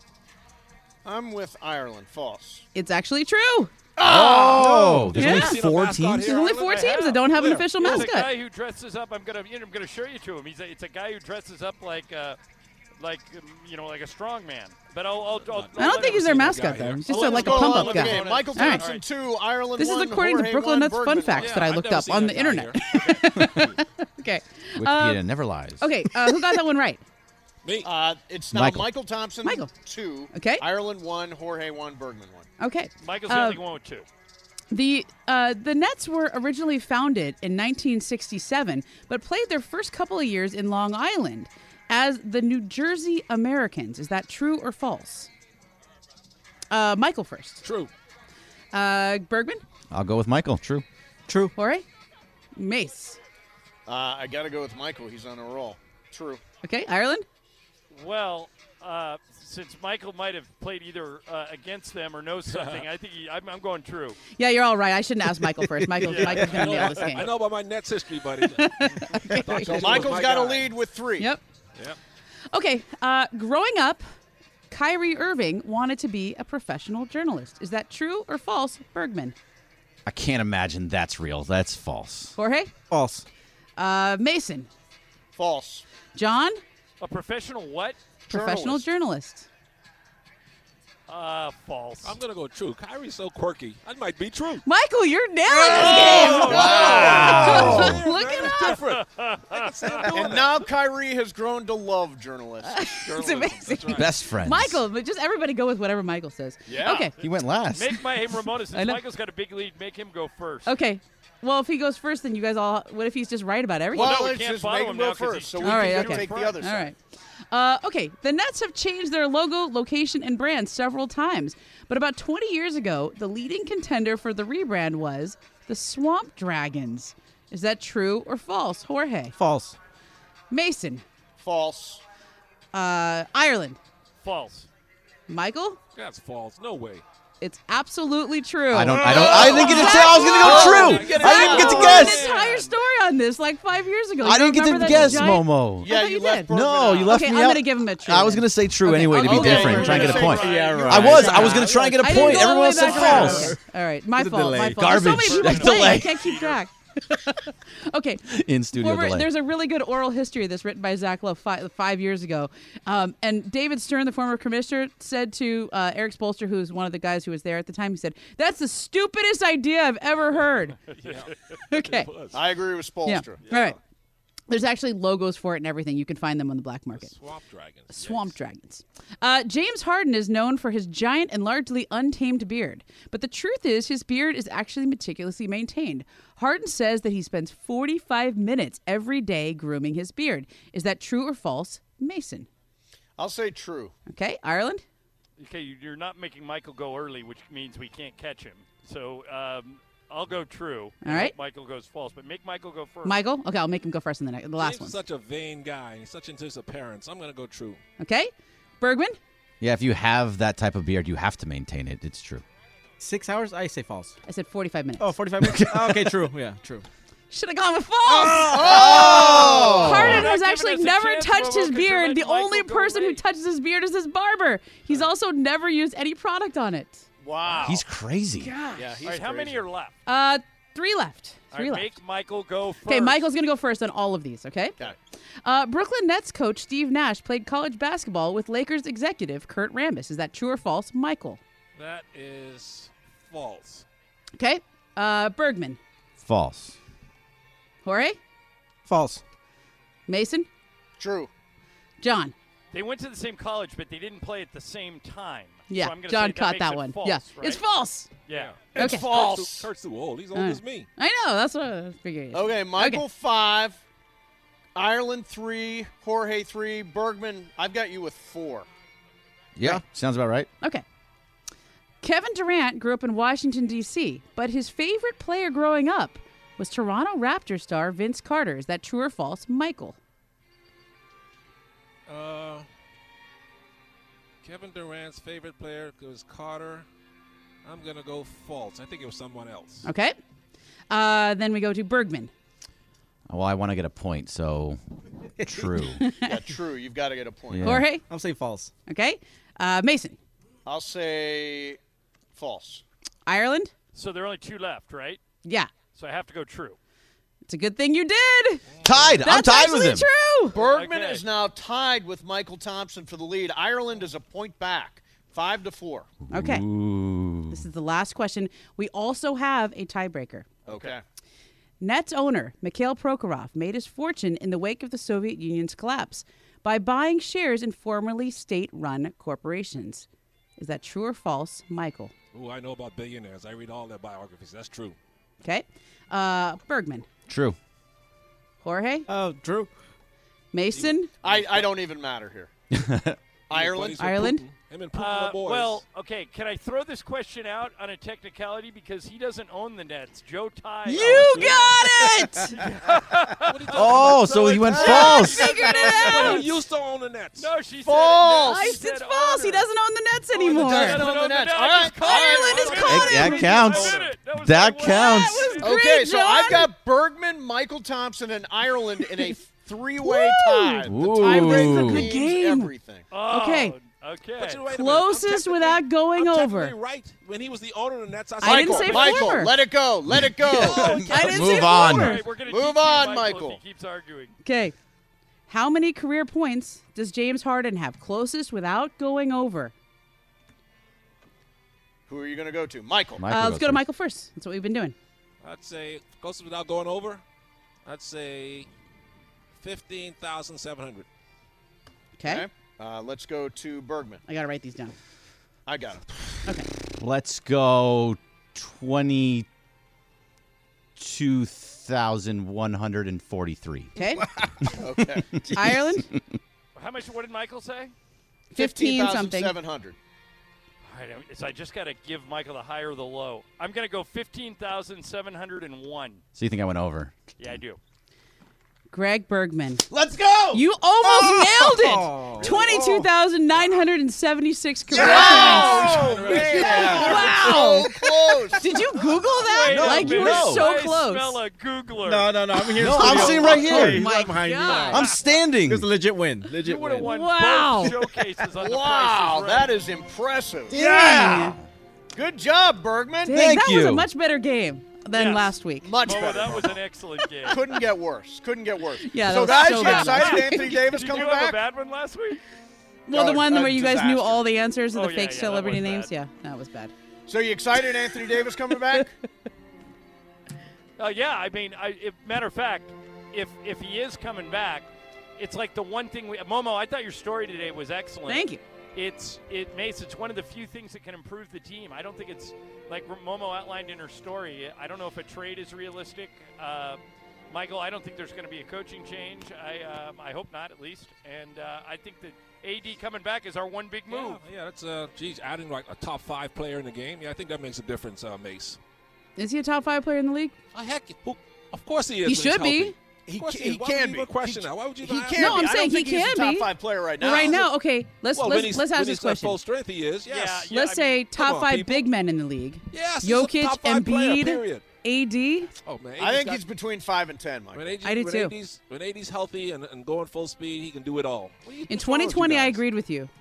S1: I'm with Ireland. False.
S3: It's actually true.
S2: Oh, there's
S3: Yeah.
S2: only
S3: Seen
S15: a
S2: four
S15: mascot
S2: teams.
S3: There's only four
S11: I
S3: teams
S11: have.
S3: that don't have an
S15: Where?
S3: official
S11: There's a
S3: mascot.
S11: guy who dresses up. I'm gonna, you know, I'm gonna show you to him. He's a, it's a guy who dresses up like, uh, like, um, you know, like a strong man. But I'll, I'll, I'll
S3: I don't think he's their
S15: seen that
S3: mascot
S15: guy
S3: though.
S15: here.
S3: He's just
S1: Well,
S3: a, like a
S1: let's go
S3: pump
S1: on
S3: up
S1: with the
S3: guy.
S1: game. Michael
S3: All right.
S1: Thompson two, Ireland
S3: This is
S1: one,
S3: according to
S1: Jorge
S3: Brooklyn
S1: one,
S3: Nets fun
S1: Bergman
S3: facts
S1: one.
S3: that I
S15: I've
S3: looked
S15: never
S3: up
S15: seen
S3: on
S15: that
S3: the
S15: guy
S3: internet.
S15: here.
S3: Okay.
S2: Wikipedia
S3: Um,
S2: never lies.
S3: Okay. Uh, who got that one right?
S15: Me.
S1: Uh, it's now
S2: Michael.
S1: Michael, Thompson
S3: Michael.
S1: two,
S3: Okay.
S1: Ireland one, Jorge one, Bergman one.
S3: Okay.
S11: Michael's the
S3: Uh,
S11: only one with two.
S3: The uh, the Nets were originally founded in nineteen sixty-seven, but played their first couple of years in Long Island as the New Jersey Americans. Is that true or false? Uh, Michael first.
S15: True.
S3: Uh, Bergman?
S2: I'll go with Michael. True.
S4: True.
S3: Jorge? Mace.
S1: Uh, I got to go with Michael. He's on a roll. True.
S3: Okay. Ireland?
S11: Well, uh, since Michael might have played either uh, against them or knows something, I think he, I'm, I'm going true.
S3: Yeah, you're all right. I shouldn't ask Michael first. Michael,
S11: Yeah.
S3: Michael's going to nail this
S15: I
S3: game.
S15: know about my Nets history, buddy.
S1: So Michael's got a lead with three.
S3: Yep.
S15: Yep.
S3: Okay. Uh, growing up, Kyrie Irving wanted to be a professional journalist. Is that true or false, Bergman?
S2: I can't imagine that's real. That's false.
S3: Jorge?
S4: False.
S3: Uh, Mason?
S1: False.
S3: John?
S11: A professional what?
S3: Professional journalist.
S11: Uh, false.
S15: I'm going to go true. Kyrie's so quirky. That might be true.
S3: Michael, you're nailing this game.
S1: Wow.
S3: Look it up.
S15: Different. I can see him doing
S1: And
S15: that.
S1: now Kyrie has grown to love journalists.
S3: It's amazing.
S2: Best friends.
S3: Michael, but just everybody go with whatever Michael says.
S11: Yeah.
S3: Okay.
S2: He went last.
S11: Make my hey, Ramona,
S3: I
S11: since
S3: know.
S11: Michael's got a big lead, make him go first.
S3: Okay. Well, if he goes first, then you guys all. What if he's just right about everything?
S1: Well,
S11: no, we
S1: let's
S11: can't
S1: just
S11: follow
S1: make
S11: him
S1: him go
S11: now 'cause
S1: first,
S11: he's
S1: so we
S3: All right,
S1: can
S3: okay.
S1: take the other
S3: All
S1: side.
S3: right. Uh, okay, the Nets have changed their logo, location, and brand several times. But about twenty years ago, the leading contender for the rebrand was the Swamp Dragons. Is that true or false, Jorge?
S4: False.
S3: Mason.
S1: False.
S3: Uh, Ireland.
S11: False.
S3: Michael?
S15: That's false. No way.
S3: It's absolutely true.
S2: I don't. I don't. I didn't get to say. I was going to go true. I didn't get to
S3: Zach
S2: guess.
S3: wrote an entire story on this like five years ago.
S2: I
S3: You
S2: didn't get
S3: remember
S2: to
S3: that
S2: guess,
S3: giant-
S2: Momo.
S3: I
S1: Yeah,
S3: thought
S1: you
S3: you
S1: left
S3: did.
S1: Bergman
S2: No,
S1: out.
S2: you left
S3: Okay,
S2: me
S3: I'm
S2: out.
S3: gonna give him a true
S2: I was
S3: then.
S2: going to say true
S3: Okay,
S2: anyway to be
S3: I'll go
S2: different,
S3: with
S2: try and
S3: it.
S2: get a point.
S15: Yeah, right.
S2: I was. I was going to try and get a
S3: I didn't
S2: point.
S3: go all the
S2: Everyone
S3: way
S2: else said
S3: back around.
S2: false.
S3: Okay. All right, my
S4: The
S3: fault. My
S4: delay.
S3: fault. There's so
S2: Garbage.
S3: many people
S2: Like
S3: playing, I
S2: delay.
S3: can't keep track. Okay.
S2: In studio
S3: Former-
S2: delay.
S3: There's a really good oral history of this written by Zach Lowe five, five years ago. Um, and David Stern, the former commissioner, said to uh, Eric Spoelstra, who was one of the guys who was there at the time, he said, "That's the stupidest idea I've ever heard."
S15: Yeah.
S3: Okay.
S1: I agree with
S3: Yeah.
S1: Spoelstra.
S3: All right. There's actually logos for it and everything. You can find them on the black market.
S15: Swamp Dragons.
S3: Swamp
S15: Yikes.
S3: Dragons. Uh, James Harden is known for his giant and largely untamed beard. But the truth is, his beard is actually meticulously maintained. Harden says that he spends forty-five minutes every day grooming his beard. Is that true or false, Mason?
S1: I'll say true.
S3: Okay, Ireland?
S11: Okay, you- you're not making Michael go early, which means we can't catch him. So um, I'll go true.
S3: All right.
S11: Hope Michael goes false, but make Michael go first.
S3: Michael? Okay, I'll make him go first in the, next, the last
S15: James
S3: one.
S15: is such a vain guy. and He's such into his appearance. I'm going to go true.
S3: Okay, Bergman?
S2: Yeah, if you have that type of beard, you have to maintain it. It's true.
S4: Six hours? I say false.
S3: I said forty-five minutes.
S4: Oh, forty-five minutes? Oh, okay, true. Yeah, true.
S3: Should have gone with false.
S1: Oh!
S3: Harden
S11: You're not
S3: has
S11: giving
S3: actually
S11: us a
S3: never
S11: chance,
S3: touched
S11: Momo,
S3: his
S11: 'cause you're
S3: beard.
S11: letting
S3: The
S11: Michael
S3: only
S11: go
S3: person who
S11: late.
S3: touches his beard is his barber. He's also never used any product on it.
S1: Wow.
S2: He's crazy.
S1: Yeah, he's
S11: All right, how many
S1: crazy.
S11: are left?
S3: Uh, three left.
S11: All
S3: Three
S11: right,
S3: left.
S11: make Michael go first.
S3: Okay, Michael's going to go first on all of these, okay?
S1: Okay.
S3: Uh, Brooklyn Nets coach Steve Nash played college basketball with Lakers executive Kurt Rambis. Is that true or false, Michael?
S15: That is false.
S3: Okay. Uh, Bergman.
S2: False.
S3: Jorge?
S4: False.
S3: Mason?
S1: True.
S3: John?
S11: They went to the same college, but they didn't play at the same time.
S3: Yeah,
S11: so I'm gonna
S3: John
S11: say that
S3: caught
S11: makes
S3: that
S11: it
S3: one.
S11: False,
S3: yeah,
S11: right?
S3: it's false.
S11: Yeah.
S1: It's
S3: Okay.
S1: false.
S15: Kurt's too, Kurt's too old. He's old
S3: All
S15: as
S3: right.
S15: me.
S3: I know. That's what I was figuring.
S1: Okay, Michael
S3: Okay.
S1: five, Ireland three, Jorge three, Bergman. I've got you with four.
S2: Yeah, sounds about right.
S3: Okay. Kevin Durant grew up in Washington, D C, but his favorite player growing up was Toronto Raptors star Vince Carter. Is that true or false, Michael?
S15: Uh, Kevin Durant's favorite player was Carter. I'm going to go false. I think it was someone else.
S3: Okay. Uh, then we go to Bergman.
S2: Well, I want to get a point, so true.
S1: Yeah, true. You've got to get a point.
S2: Yeah.
S3: Jorge?
S4: I'll say false.
S3: Okay. Uh, Mason.
S1: I'll say false.
S3: Ireland?
S11: So there are only two left, right?
S3: Yeah.
S11: So I have to go true.
S3: It's a good thing you did.
S2: Tied. I'm
S3: That's
S2: tied with
S3: actually
S2: him.
S3: true.
S1: Bergman
S11: Okay.
S1: is now tied with Michael Thompson for the lead. Ireland is a point back, five to four.
S3: Okay.
S2: Ooh.
S3: This is the last question. We also have a tiebreaker.
S1: Okay.
S3: Nets owner Mikhail Prokhorov made his fortune in the wake of the Soviet Union's collapse by buying shares in formerly state-run corporations. Is that true or false, Michael?
S15: Ooh, I know about billionaires. I read all their biographies. That's true.
S3: Okay. Uh, Bergman.
S2: True.
S3: Jorge.
S4: Oh, true.
S3: Mason.
S1: I, I don't even matter here. Ireland.
S15: Buddies with
S3: Ireland?
S15: Putin. Him and Puka
S11: Uh,
S15: boys.
S11: well, okay. Can I throw this question out on a technicality because he doesn't own the Nets? Joe Ty.
S3: You got it.
S2: Oh, so he went false.
S3: Figured it
S15: Well,
S3: out.
S15: he used to own the Nets.
S11: No, she
S1: False.
S11: said it. No,
S3: I
S11: she
S3: said
S11: said
S3: false. He
S11: owner.
S3: doesn't own the Nets anymore.
S1: doesn't own the Nets. All right.
S3: Ireland has caught
S2: That,
S3: him.
S2: that counts.
S11: That was my
S2: That
S11: one.
S2: counts.
S3: That was
S1: Okay,
S3: great,
S1: so
S3: John.
S1: I've got Bergman, Michael Thompson, and Ireland in a three-way
S3: Woo!
S1: tie. The
S2: Ooh.
S1: tiebreaker
S2: Good
S1: means
S3: game.
S1: everything.
S11: Oh,
S3: Okay.
S11: Okay.
S15: But you know, wait a minute. I'm
S3: Closest
S15: technically-
S3: without going
S15: I'm
S3: over.
S15: technically right. When he was the owner of the Nets, I, said
S3: I didn't
S1: Michael,
S3: say
S1: Michael,
S3: former.
S1: let it go. Let it go.
S3: I didn't
S2: Move
S3: say
S2: on.
S3: former.
S11: All right, we're gonna
S1: Move
S11: teach you,
S1: on,
S11: Michael,
S1: Michael.
S11: If he keeps arguing.
S3: Okay. How many career points does James Harden have? Closest without going over.
S1: Who are you going to go to? Michael.
S2: Michael
S3: Uh, let's
S2: goes
S3: go to
S2: first.
S3: Michael first. That's what we've been doing.
S15: I'd say, closest without going over, I'd say fifteen thousand seven hundred.
S3: Okay.
S1: Okay. Uh, let's go to Bergman.
S3: I got to write these down.
S1: I got him.
S3: Okay.
S2: Let's go twenty-two thousand one hundred forty-three.
S3: Okay.
S1: Okay.
S3: Ireland?
S11: How much? What did Michael say?
S3: fifteen something.
S1: seven hundred.
S11: All right, so I just got to give Michael the high or the low. I'm going to go fifteen thousand seven hundred one.
S2: So you think I went over?
S11: Yeah, I do.
S3: Greg Bergman.
S1: Let's go.
S3: You almost
S1: Oh!
S3: nailed it. twenty-two thousand nine hundred seventy-six career points.
S1: Oh, man.
S3: Wow.
S1: So close.
S3: Did you Google that?
S11: Wait a
S3: like you were
S11: minute.
S3: so
S11: I
S3: close.
S11: smell a Googler.
S4: No, no, no. I'm here. in
S2: No,
S4: studio.
S2: I'm sitting right here.
S4: He's
S3: My
S4: right behind you.
S3: God.
S2: I'm standing.
S4: It was a legit win. Legit
S11: You would have
S4: win.
S11: won
S3: Wow.
S11: both showcases on the
S1: Wow,
S11: Price is Right.
S1: that is impressive.
S3: Yeah.
S1: Good job, Bergman.
S3: Dang,
S2: Thank
S3: that was a
S2: you.
S3: much better game than
S11: Yes.
S3: last week.
S1: Much
S11: Momo,
S1: better.
S11: that was an excellent game.
S1: Couldn't get worse. Couldn't get worse.
S3: Yeah, that
S1: so
S3: was
S1: guys,
S3: so
S1: you
S3: bad.
S1: excited? Anthony Davis
S11: Did
S1: coming
S11: you have
S1: back?
S11: a bad one last week?
S3: Well, the
S1: Oh,
S3: one
S1: a
S3: where you guys knew
S1: disaster.
S3: all the answers of
S11: Oh,
S3: the
S11: yeah,
S3: fake
S11: yeah, that
S3: celebrity
S11: was
S3: names.
S11: bad.
S3: Yeah, that was bad.
S1: So you excited? Anthony Davis coming back?
S11: Uh, yeah, I mean, I, if, matter of fact, if if he is coming back, it's like the one thing we. Momo, I thought your story today was excellent.
S3: Thank you.
S11: It's it Mace. It's one of the few things that can improve the team. I don't think it's like Momo outlined in her story. I don't know if a trade is realistic. Uh, Michael, I don't think there's going to be a coaching change. I um, I hope not, at least. And uh, I think that A D coming back is our one big move.
S15: Yeah, yeah, that's uh, geez, adding like a top five player in the game. Yeah, I think that makes a difference, uh, Mace.
S3: Is he a top five player in the league?
S15: Oh, heck, who, of course he is.
S3: He
S15: when he's
S3: should be.
S15: healthy.
S1: He,
S15: Of course
S1: ca-
S15: he
S1: he
S15: is. Why
S1: can
S15: would you
S1: be.
S15: even question
S1: he,
S15: that? Why would you
S1: He
S15: even ask
S1: can
S3: No,
S1: be.
S3: I'm
S1: I don't
S3: saying he
S1: think he's
S3: can
S1: a top
S3: be.
S1: five player right now.
S3: Well, right now, okay, let's
S15: Well, when
S3: let's
S15: he's,
S3: let's ask
S15: when
S3: this
S15: he's at
S3: question.
S15: full strength, he is. Yes.
S11: Yeah,
S3: Let's
S11: I
S3: say
S11: mean,
S3: top
S15: come on,
S3: five
S15: people.
S3: big men in the league.
S15: Yes, he's a
S3: Jokic,
S15: top five player,
S3: Embiid,
S15: period.
S3: A D.
S15: Oh man,
S1: I think
S15: got-
S1: he's between five and ten, Mike.
S15: When A D,
S3: I do
S15: when
S3: too.
S15: A D's, when A D's healthy and, and going full speed, he can do it all. What do you-
S3: In
S15: what's wrong with you
S3: twenty twenty, I
S15: guys?
S3: agreed with you.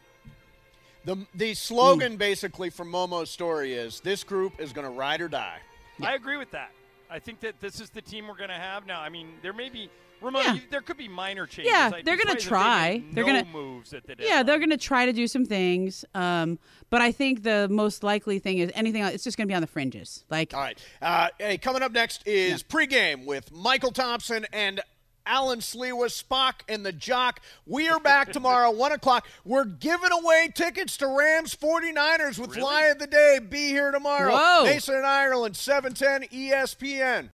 S1: The the slogan basically from Momo's story is this group is going to ride or die.
S11: I agree with that. I think that this is the team we're going to have now. I mean, there may be Ramon,
S3: Yeah.
S11: you- there could be minor changes.
S3: Yeah,
S11: I-
S3: they're
S11: these
S3: gonna
S11: guys, if they
S3: try.
S11: make
S3: They're
S11: no
S3: gonna-
S11: moves at the
S3: Yeah,
S11: deadline.
S3: they're going to try to do some things, um, but I think the most likely thing is anything else. It's just going to be on the fringes. Like,
S1: All right. Uh, hey, coming up next is pregame with Michael Thompson and Alan Slewa, Spock, and the Jock. We are back tomorrow, one o'clock. We're giving away tickets to Rams forty-niners with Fly of the Day. Be here tomorrow.
S3: Whoa.
S1: Mason and Ireland, seven ten E S P N.